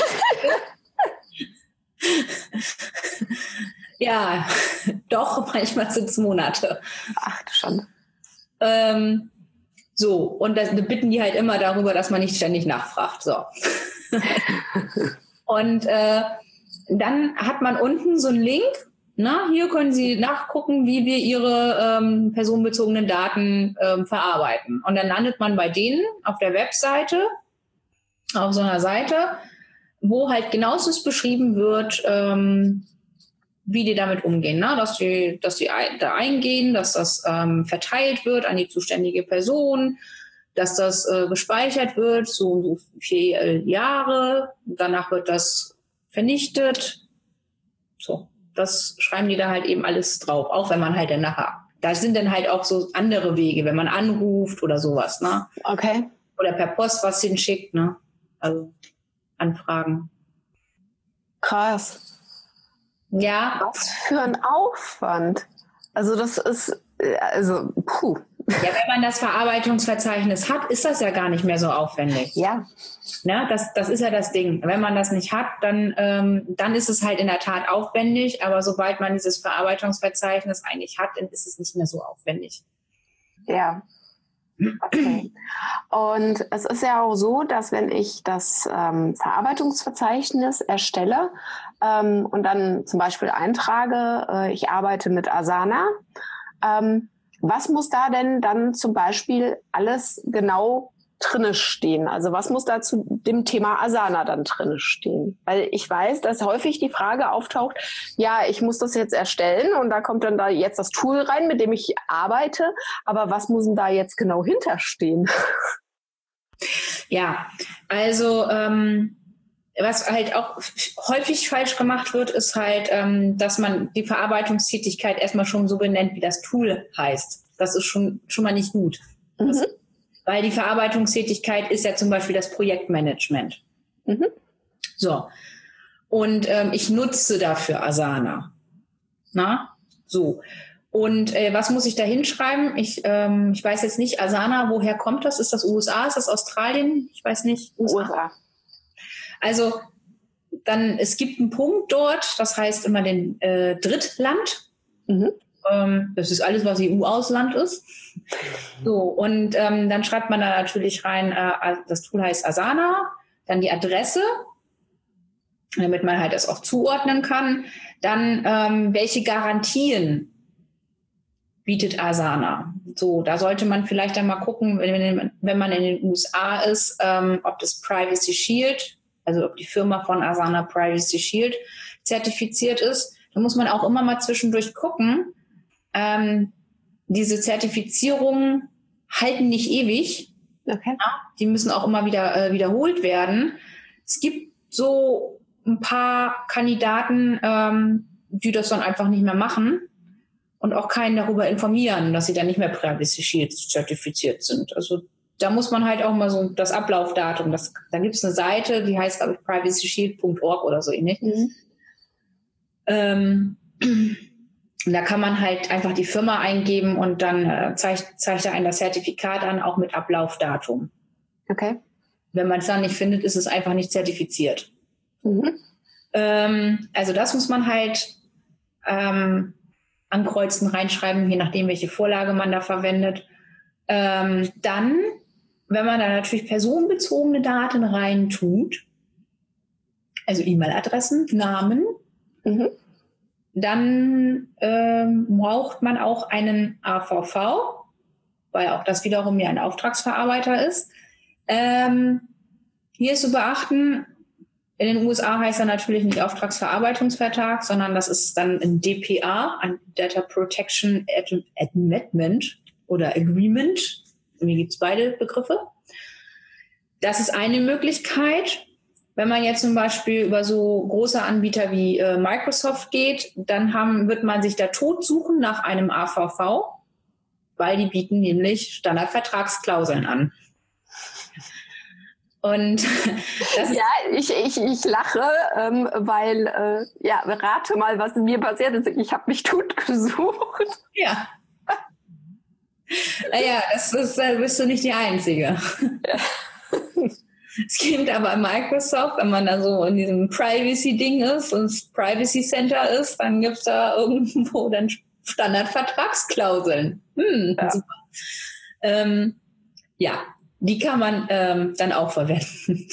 ja, doch, manchmal sind es Monate. Ach, schon. Ähm, so, und da bitten die halt immer darüber, dass man nicht ständig nachfragt. So. Und äh, dann hat man unten so einen Link. Na, hier können Sie nachgucken, wie wir Ihre ähm, personenbezogenen Daten ähm, verarbeiten. Und dann landet man bei denen auf der Webseite, auf so einer Seite, wo halt genauestens beschrieben wird, ähm, wie die damit umgehen, ne? Dass die, dass die da eingehen, dass das ähm, verteilt wird an die zuständige Person, dass das äh, gespeichert wird, so und so vier Jahre, danach wird das vernichtet. So, das schreiben die da halt eben alles drauf, auch wenn man halt dann nachher, da sind dann halt auch so andere Wege, wenn man anruft oder sowas, ne? Okay. Oder per Post was hinschickt, ne? Also Anfragen. Krass. Ja. Was für ein Aufwand. Also das ist, also, puh. Ja, wenn man das Verarbeitungsverzeichnis hat, ist das ja gar nicht mehr so aufwendig. Ja. Ne, das, das ist ja das Ding. Wenn man das nicht hat, dann, ähm, dann ist es halt in der Tat aufwendig. Aber sobald man dieses Verarbeitungsverzeichnis eigentlich hat, dann ist es nicht mehr so aufwendig. Ja. Okay. Und es ist ja auch so, dass wenn ich das ähm, Verarbeitungsverzeichnis erstelle ähm, und dann zum Beispiel eintrage, äh, ich arbeite mit Asana, ähm, was muss da denn dann zum Beispiel alles genau drinne stehen? Also was muss da zu dem Thema Asana dann drinne stehen? Weil ich weiß, dass häufig die Frage auftaucht, ja, ich muss das jetzt erstellen und da kommt dann da jetzt das Tool rein, mit dem ich arbeite, aber was muss denn da jetzt genau hinterstehen? Ja, also ähm, was halt auch häufig falsch gemacht wird, ist halt, ähm, dass man die Verarbeitungstätigkeit erstmal schon so benennt, wie das Tool heißt. Das ist schon, schon mal nicht gut. Mhm. Das, weil die Verarbeitungstätigkeit ist ja zum Beispiel das Projektmanagement. Mhm. So. Und ähm, ich nutze dafür Asana. Na? So. Und äh, was muss ich da hinschreiben? Ich, ähm, ich weiß jetzt nicht, Asana, woher kommt das? Ist das U S A? Ist das Australien? Ich weiß nicht. U S A. Also dann, es gibt einen Punkt dort, das heißt immer den äh, Drittland. Mhm. Ähm, das ist alles, was E U-Ausland ist. So, und ähm, dann schreibt man da natürlich rein, äh, das Tool heißt Asana, dann die Adresse, damit man halt das auch zuordnen kann. Dann, ähm, welche Garantien bietet Asana? So, da sollte man vielleicht einmal gucken, wenn, wenn man in den U S A ist, ähm, ob das Privacy Shield, also ob die Firma von Asana Privacy Shield zertifiziert ist. Da muss man auch immer mal zwischendurch gucken. Ähm, diese Zertifizierungen halten nicht ewig. Okay. Ja, die müssen auch immer wieder äh, wiederholt werden. Es gibt so ein paar Kandidaten, ähm, die das dann einfach nicht mehr machen und auch keinen darüber informieren, dass sie dann nicht mehr Privacy Shield zertifiziert sind. Also da muss man halt auch mal so das Ablaufdatum, das, da gibt es eine Seite, die heißt, glaube ich, privacy shield punkt org oder so ähnlich. Mhm. Ähm, da kann man halt einfach die Firma eingeben und dann äh, zeigt, zeigt er einen das Zertifikat an, auch mit Ablaufdatum. Okay. Wenn man es dann nicht findet, ist es einfach nicht zertifiziert. Mhm. Ähm, also das muss man halt ähm, ankreuzen, reinschreiben, je nachdem, welche Vorlage man da verwendet. Ähm, dann, wenn man da natürlich personenbezogene Daten reintut, also E-Mail-Adressen, Namen, Mhm. dann ähm, braucht man auch einen A V V, weil auch das wiederum ja ein Auftragsverarbeiter ist. Ähm, hier ist zu beachten, in den U S A heißt er natürlich nicht Auftragsverarbeitungsvertrag, sondern das ist dann ein D P A, ein Data Protection Amendment oder Agreement. Mir gibt es beide Begriffe. Das ist eine Möglichkeit. Wenn man jetzt zum Beispiel über so große Anbieter wie äh, Microsoft geht, dann haben, wird man sich da tot suchen nach einem A V V, weil die bieten nämlich Standardvertragsklauseln an. Und das ist ja, ich, ich, ich lache, ähm, weil, äh, ja, rate mal, was mir passiert ist. Ich habe mich totgesucht. Ja. Naja, das ist, da bist du nicht die Einzige. Ja. Es gibt aber Microsoft, wenn man da so in diesem Privacy-Ding ist und das Privacy Center ist, dann gibt es da irgendwo dann Standardvertragsklauseln. Hm, Ja. super. Ähm, ja, die kann man ähm, dann auch verwenden.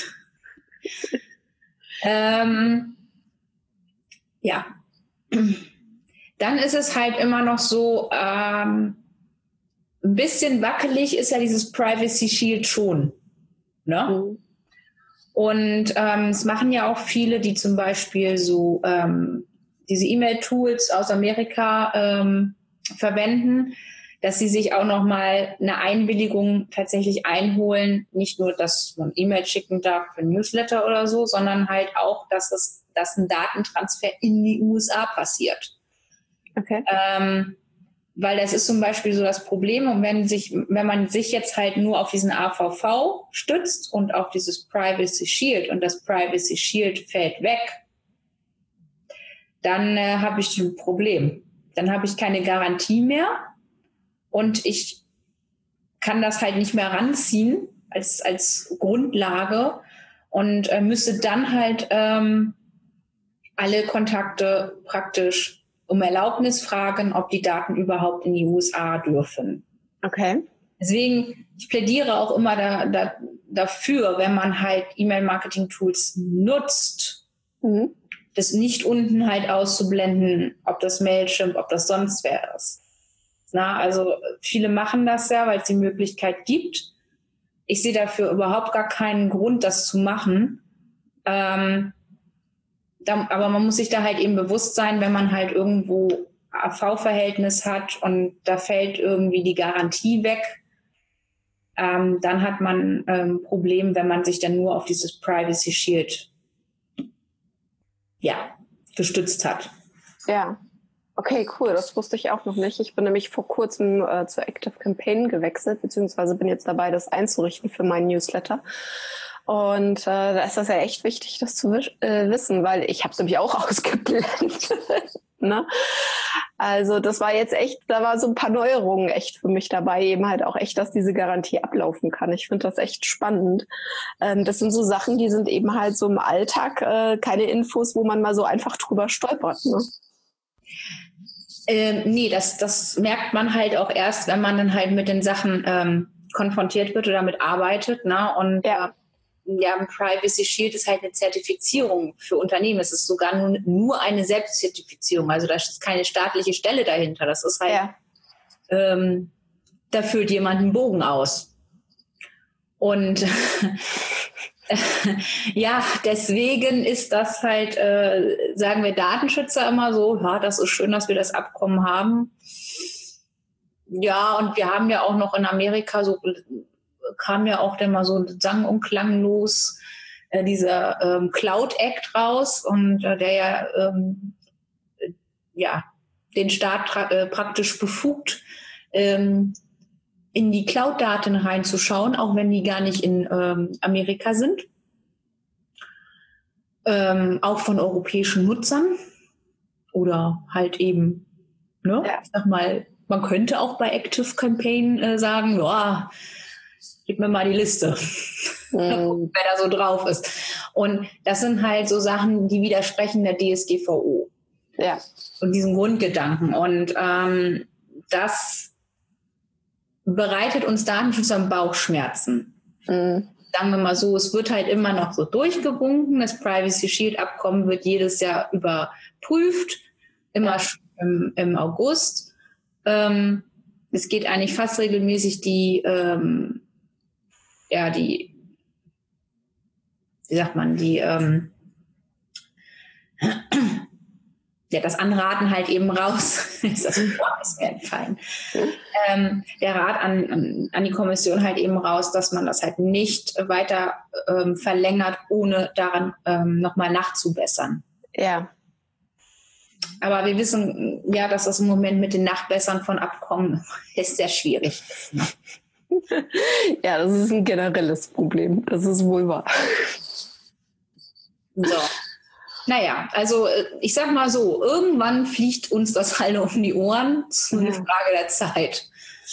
ähm, ja. Dann ist es halt immer noch so, ähm, ein bisschen wackelig ist ja dieses Privacy Shield schon. Ne? Mhm. Und ähm, es machen ja auch viele, die zum Beispiel so ähm, diese E-Mail-Tools aus Amerika ähm, verwenden, dass sie sich auch nochmal eine Einwilligung tatsächlich einholen. Nicht nur, dass man E-Mail schicken darf für Newsletter oder so, sondern halt auch, dass es, dass ein Datentransfer in die U S A passiert. Okay. Ähm, weil das ist zum Beispiel so das Problem. Und wenn sich, wenn man sich jetzt halt nur auf diesen A V V stützt und auf dieses Privacy Shield und das Privacy Shield fällt weg, dann äh, habe ich ein Problem. Dann habe ich keine Garantie mehr und ich kann das halt nicht mehr ranziehen als, als Grundlage und äh, müsste dann halt ähm, alle Kontakte praktisch um Erlaubnis fragen, ob die Daten überhaupt in die U S A dürfen. Okay. Deswegen, ich plädiere auch immer da, da, dafür, wenn man halt E-Mail-Marketing-Tools nutzt, Mhm. das nicht unten halt auszublenden, ob das Mailchimp, ob das sonst wer ist. Na, also viele machen das ja, weil es die Möglichkeit gibt. Ich sehe dafür überhaupt gar keinen Grund, das zu machen. Ähm, da, aber man muss sich da halt eben bewusst sein, wenn man halt irgendwo A V-Verhältnis hat und da fällt irgendwie die Garantie weg, ähm, dann hat man ein ähm, Problem, wenn man sich dann nur auf dieses Privacy Shield ja, gestützt hat. Ja. Okay, cool. Das wusste ich auch noch nicht. Ich bin nämlich vor kurzem äh, zur Active Campaign gewechselt, beziehungsweise bin jetzt dabei, das einzurichten für meinen Newsletter. Und äh, da ist das ja echt wichtig, das zu wisch- äh, wissen, weil ich habe es nämlich auch ausgeblendet. Ne? Also das war jetzt echt, da war so ein paar Neuerungen echt für mich dabei, eben halt auch echt, dass diese Garantie ablaufen kann. Ich finde das echt spannend. Ähm, das sind so Sachen, die sind eben halt so im Alltag äh, keine Infos, wo man mal so einfach drüber stolpert. Ne? Ähm, nee, das, das merkt man halt auch erst, wenn man dann halt mit den Sachen ähm, konfrontiert wird oder damit arbeitet. Ne? Und Ja. ja, ein Privacy Shield ist halt eine Zertifizierung für Unternehmen. Es ist sogar nur, nur eine Selbstzertifizierung. Also da ist keine staatliche Stelle dahinter. Das ist halt, Ja. ähm, da füllt jemand einen Bogen aus. Und ja, deswegen ist das halt, äh, sagen wir Datenschützer immer so, ja, das ist schön, dass wir das Abkommen haben. Ja, und wir haben ja auch noch in Amerika so, kam ja auch dann mal so sang- und klanglos äh, dieser ähm, Cloud Act raus und äh, der ja, ähm, äh, ja den Staat tra- äh, praktisch befugt, ähm, in die Cloud-Daten reinzuschauen, auch wenn die gar nicht in ähm, Amerika sind. Ähm, auch von europäischen Nutzern oder halt eben, ne, Ja. ich sag mal, man könnte auch bei Active Campaign äh, sagen, ja, gib mir mal die Liste, Mhm. wer da so drauf ist. Und das sind halt so Sachen, die widersprechen der D S G V O Ja. und diesen Grundgedanken. Und ähm, das bereitet uns Datenschützern Bauchschmerzen. Mhm. Sagen wir mal so, es wird halt immer noch so durchgewunken. Das Privacy Shield Abkommen wird jedes Jahr überprüft, immer Ja. im, im August. Ähm, es geht eigentlich fast regelmäßig die, ähm, ja, die, wie sagt man, die, ähm, ja, das Anraten halt eben raus. ist das Wort ist mir entfallen. Ähm, der Rat an, an, an die Kommission halt eben raus, dass man das halt nicht weiter ähm, verlängert, ohne daran ähm, nochmal nachzubessern. Ja. Aber wir wissen ja, dass das im Moment mit den Nachbessern von Abkommen ist sehr schwierig ist. Ne? Ja, das ist ein generelles Problem. Das ist wohl wahr. So. Naja, also ich sag mal so, irgendwann fliegt uns das alle um die Ohren. Das ist nur eine Frage der Zeit.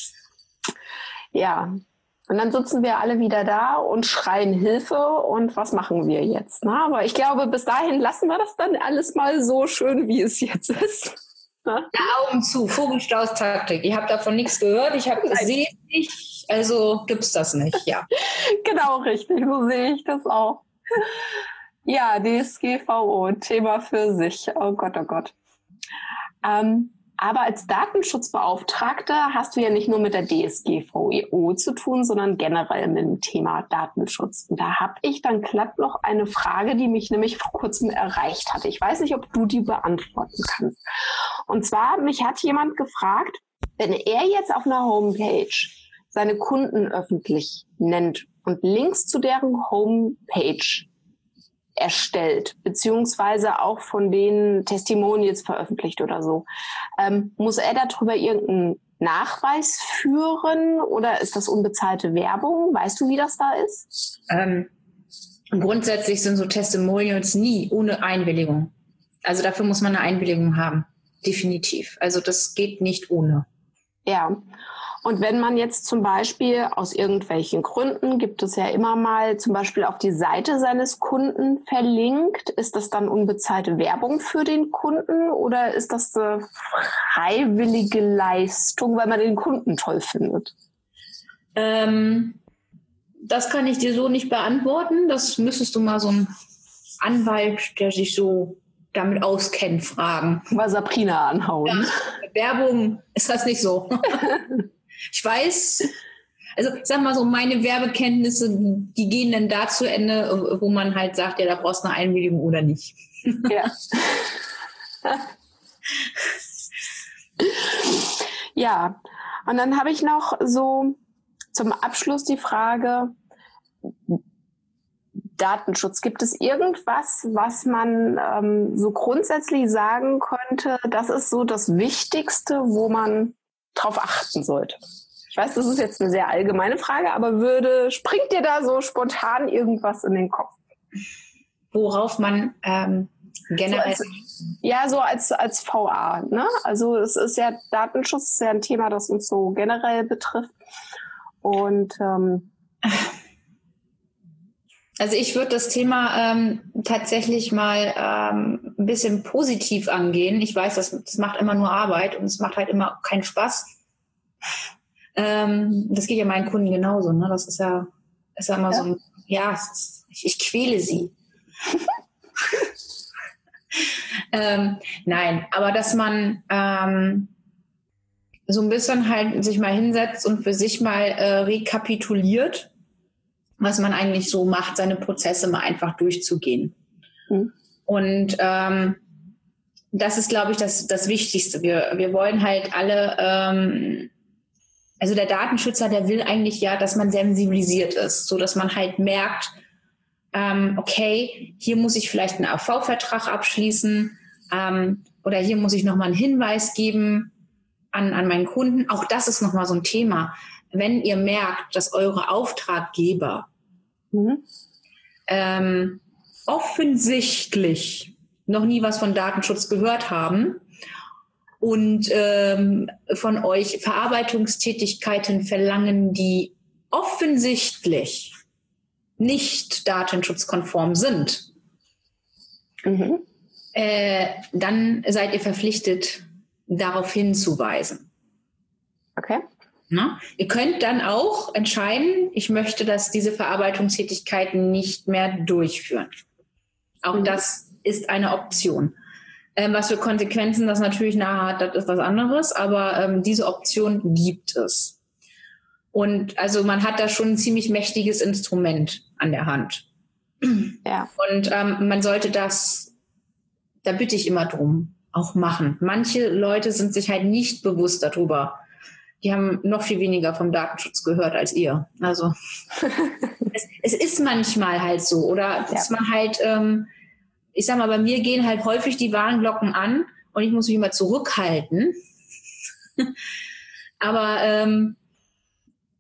Ja, und dann sitzen wir alle wieder da und schreien Hilfe und was machen wir jetzt? Ne? Aber ich glaube, bis dahin lassen wir das dann alles mal so schön, wie es jetzt ist. Ne? Ja, Augen zu, Vogelstrauß-Taktik. Ich habe davon nichts gehört, ich habe gesehen, nicht, also gibt's das nicht, ja. Genau, richtig, so sehe ich das auch. Ja, D S G V O, Thema für sich. Oh Gott, oh Gott. Ähm, aber als Datenschutzbeauftragter hast du ja nicht nur mit der D S G V O zu tun, sondern generell mit dem Thema Datenschutz. Und da habe ich dann glatt noch eine Frage, die mich nämlich vor kurzem erreicht hatte. Ich weiß nicht, ob du die beantworten kannst. Und zwar, mich hat jemand gefragt, wenn er jetzt auf einer Homepage seine Kunden öffentlich nennt und Links zu deren Homepage erstellt, beziehungsweise auch von denen Testimonials veröffentlicht oder so. Ähm, muss er darüber irgendeinen Nachweis führen oder ist das unbezahlte Werbung? Weißt du, wie das da ist? Ähm, grundsätzlich sind so Testimonials nie ohne Einwilligung. Also dafür muss man eine Einwilligung haben. Definitiv. Also das geht nicht ohne. Ja. Und wenn man jetzt zum Beispiel aus irgendwelchen Gründen, gibt es ja immer mal zum Beispiel auf die Seite seines Kunden verlinkt, ist das dann unbezahlte Werbung für den Kunden oder ist das eine freiwillige Leistung, weil man den Kunden toll findet? Ähm, das kann ich dir so nicht beantworten. Das müsstest du mal so einen Anwalt, der sich so damit auskennt, fragen. Mal Sabrina anhauen. Ja, Werbung ist das nicht so. Ich weiß, also ich sag mal so, meine Werbekenntnisse, die gehen dann da zu Ende, wo man halt sagt, ja, da brauchst du eine Einwilligung oder nicht. Ja. Ja, und dann habe ich noch so zum Abschluss die Frage, Datenschutz. Gibt es irgendwas, was man ähm, so grundsätzlich sagen könnte, das ist so das Wichtigste, wo man drauf achten sollte? Ich weiß, das ist jetzt eine sehr allgemeine Frage, aber würde, springt dir da so spontan irgendwas in den Kopf? Worauf man ähm, generell... So als, ja, so als, als V A. Ne? Also es ist ja, Datenschutz ist ja ein Thema, das uns so generell betrifft. Und ähm, also ich würde das Thema ähm, tatsächlich mal ähm, ein bisschen positiv angehen. Ich weiß, das, das macht immer nur Arbeit und es macht halt immer keinen Spaß. Ähm, das geht ja meinen Kunden genauso. Ne? Das ist ja, ist ja immer ja. so ein, ja, ist, ich, ich quäle sie. ähm, nein, aber dass man ähm, so ein bisschen halt sich mal hinsetzt und für sich mal äh, rekapituliert, was man eigentlich so macht, seine Prozesse mal einfach durchzugehen. Mhm. Und ähm, das ist, glaube ich, das, das Wichtigste. Wir, wir wollen halt alle, ähm, also der Datenschützer, der will eigentlich ja, dass man sensibilisiert ist, so dass man halt merkt, ähm, okay, hier muss ich vielleicht einen A V-Vertrag abschließen ähm, oder hier muss ich nochmal einen Hinweis geben an, an meinen Kunden. Auch das ist nochmal so ein Thema. Wenn ihr merkt, dass eure Auftraggeber mhm. ähm, offensichtlich noch nie was von Datenschutz gehört haben und ähm, von euch Verarbeitungstätigkeiten verlangen, die offensichtlich nicht datenschutzkonform sind, mhm. äh, dann seid ihr verpflichtet, darauf hinzuweisen. Okay. Na? Ihr könnt dann auch entscheiden, ich möchte, dass diese Verarbeitungstätigkeiten nicht mehr durchführen. Auch mhm. das ist eine Option. Ähm, was für Konsequenzen das natürlich nachher hat, das ist was anderes, aber ähm, diese Option gibt es. Und also man hat da schon ein ziemlich mächtiges Instrument an der Hand. Ja. Und ähm, man sollte das, da bitte ich immer drum, auch machen. Manche Leute sind sich halt nicht bewusst darüber. Die haben noch viel weniger vom Datenschutz gehört als ihr. Also es, es ist manchmal halt so. Oder dass ja. man halt, ähm, ich sag mal, bei mir gehen halt häufig die Warnglocken an und ich muss mich immer zurückhalten. Aber ähm,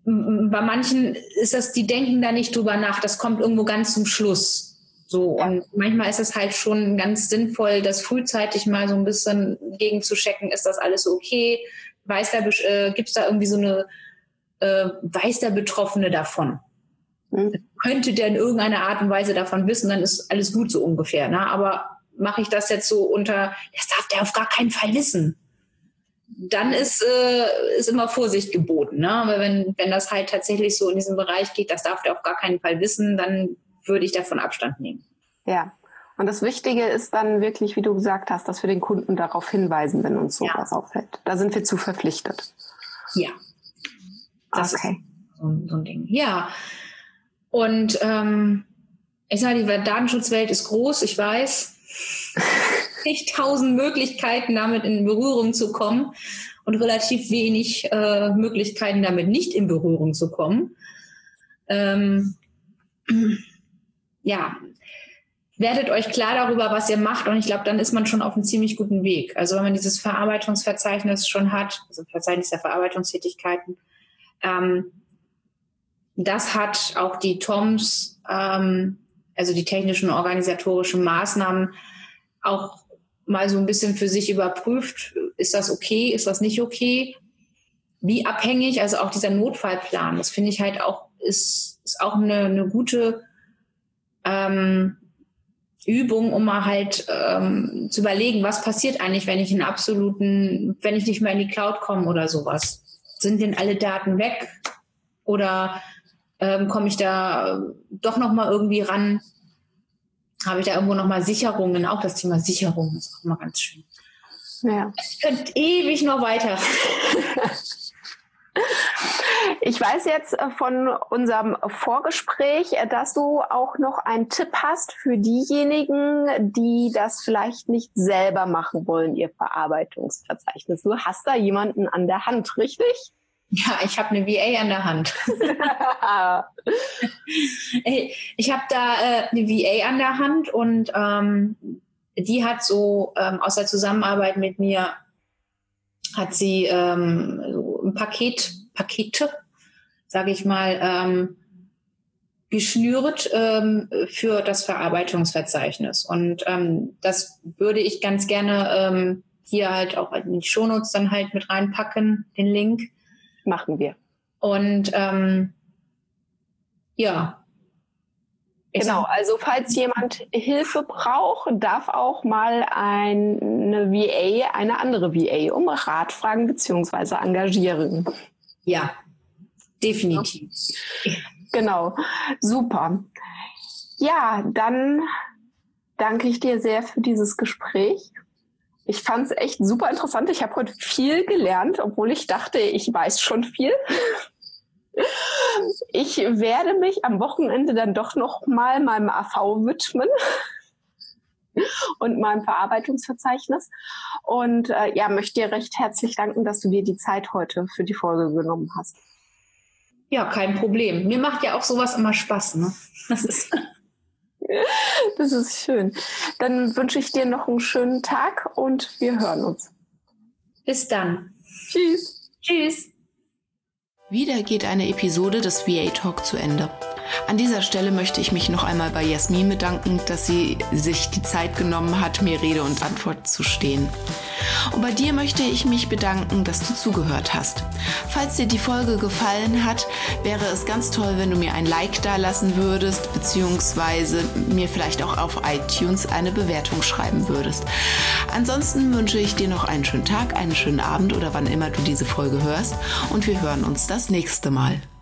bei manchen ist das, die denken da nicht drüber nach, das kommt irgendwo ganz zum Schluss. So, und manchmal ist es halt schon ganz sinnvoll, das frühzeitig mal so ein bisschen gegen zu checken, ist das alles okay? Weiß der, äh, gibt es da irgendwie so eine, äh, weiß der Betroffene davon? Mhm. Könnte der in irgendeiner Art und Weise davon wissen, dann ist alles gut so ungefähr. Ne? Aber mache ich das jetzt so unter, das darf der auf gar keinen Fall wissen. Dann ist, äh, ist immer Vorsicht geboten. Ne? Aber wenn, wenn das halt tatsächlich so in diesen Bereich geht, das darf der auf gar keinen Fall wissen, dann würde ich davon Abstand nehmen. Ja, und das Wichtige ist dann wirklich, wie du gesagt hast, dass wir den Kunden darauf hinweisen, wenn uns sowas ja. auffällt. Da sind wir zu verpflichtet. Ja, das okay. ist so, so ein Ding. Ja, und ähm, ich sage, die Datenschutzwelt ist groß, ich weiß. Tausend Möglichkeiten, damit in Berührung zu kommen und relativ wenig äh, Möglichkeiten, damit nicht in Berührung zu kommen. Ähm, ja, werdet euch klar darüber, was ihr macht, und ich glaube, dann ist man schon auf einem ziemlich guten Weg. Also wenn man dieses Verarbeitungsverzeichnis schon hat, also Verzeichnis der Verarbeitungstätigkeiten, ähm, das hat auch die T O M S, ähm, also die technischen und organisatorischen Maßnahmen, auch mal so ein bisschen für sich überprüft. Ist das okay? Ist das nicht okay? Wie abhängig? Also auch dieser Notfallplan, das finde ich halt auch, ist, ist auch eine, eine gute ähm, Übung, um mal halt ähm, zu überlegen, was passiert eigentlich, wenn ich einen absoluten, wenn ich nicht mehr in die Cloud komme oder sowas. Sind denn alle Daten weg? Oder ähm, komme ich da doch nochmal irgendwie ran? Habe ich da irgendwo nochmal Sicherungen? Auch das Thema Sicherung ist auch immer ganz schön. Ja. Es könnte ewig noch weiter. Ich weiß jetzt von unserem Vorgespräch, dass du auch noch einen Tipp hast für diejenigen, die das vielleicht nicht selber machen wollen, ihr Verarbeitungsverzeichnis. Du hast da jemanden an der Hand, richtig? Ja, ich habe eine V A an der Hand. Ich habe da äh, eine V A an der Hand, und ähm, die hat so ähm, aus der Zusammenarbeit mit mir hat sie ähm, so ein Paket, Pakete, sage ich mal, ähm, geschnürt ähm, für das Verarbeitungsverzeichnis. Und ähm, das würde ich ganz gerne ähm, hier halt auch in die Shownotes dann halt mit reinpacken, den Link. Machen wir. Und ähm, ja. Genau, also falls jemand Hilfe braucht, darf auch mal eine V A, eine andere V A um Rat fragen bzw. engagieren. Ja, definitiv. Genau, super. Ja, dann danke ich dir sehr für dieses Gespräch. Ich fand es echt super interessant. Ich habe heute viel gelernt, obwohl ich dachte, ich weiß schon viel. Ich werde mich am Wochenende dann doch noch mal meinem A V widmen und meinem Verarbeitungsverzeichnis. Und äh, ja, möchte dir recht herzlich danken, dass du dir die Zeit heute für die Folge genommen hast. Ja, kein Problem. Mir macht ja auch sowas immer Spaß, ne? Das ist, das ist schön. Dann wünsche ich dir noch einen schönen Tag und wir hören uns. Bis dann. Tschüss. Tschüss. Wieder geht eine Episode des V A Talk zu Ende. An dieser Stelle möchte ich mich noch einmal bei Jasmin bedanken, dass sie sich die Zeit genommen hat, mir Rede und Antwort zu stehen. Und bei dir möchte ich mich bedanken, dass du zugehört hast. Falls dir die Folge gefallen hat, wäre es ganz toll, wenn du mir ein Like dalassen würdest, beziehungsweise mir vielleicht auch auf iTunes eine Bewertung schreiben würdest. Ansonsten wünsche ich dir noch einen schönen Tag, einen schönen Abend oder wann immer du diese Folge hörst, und wir hören uns das nächste Mal.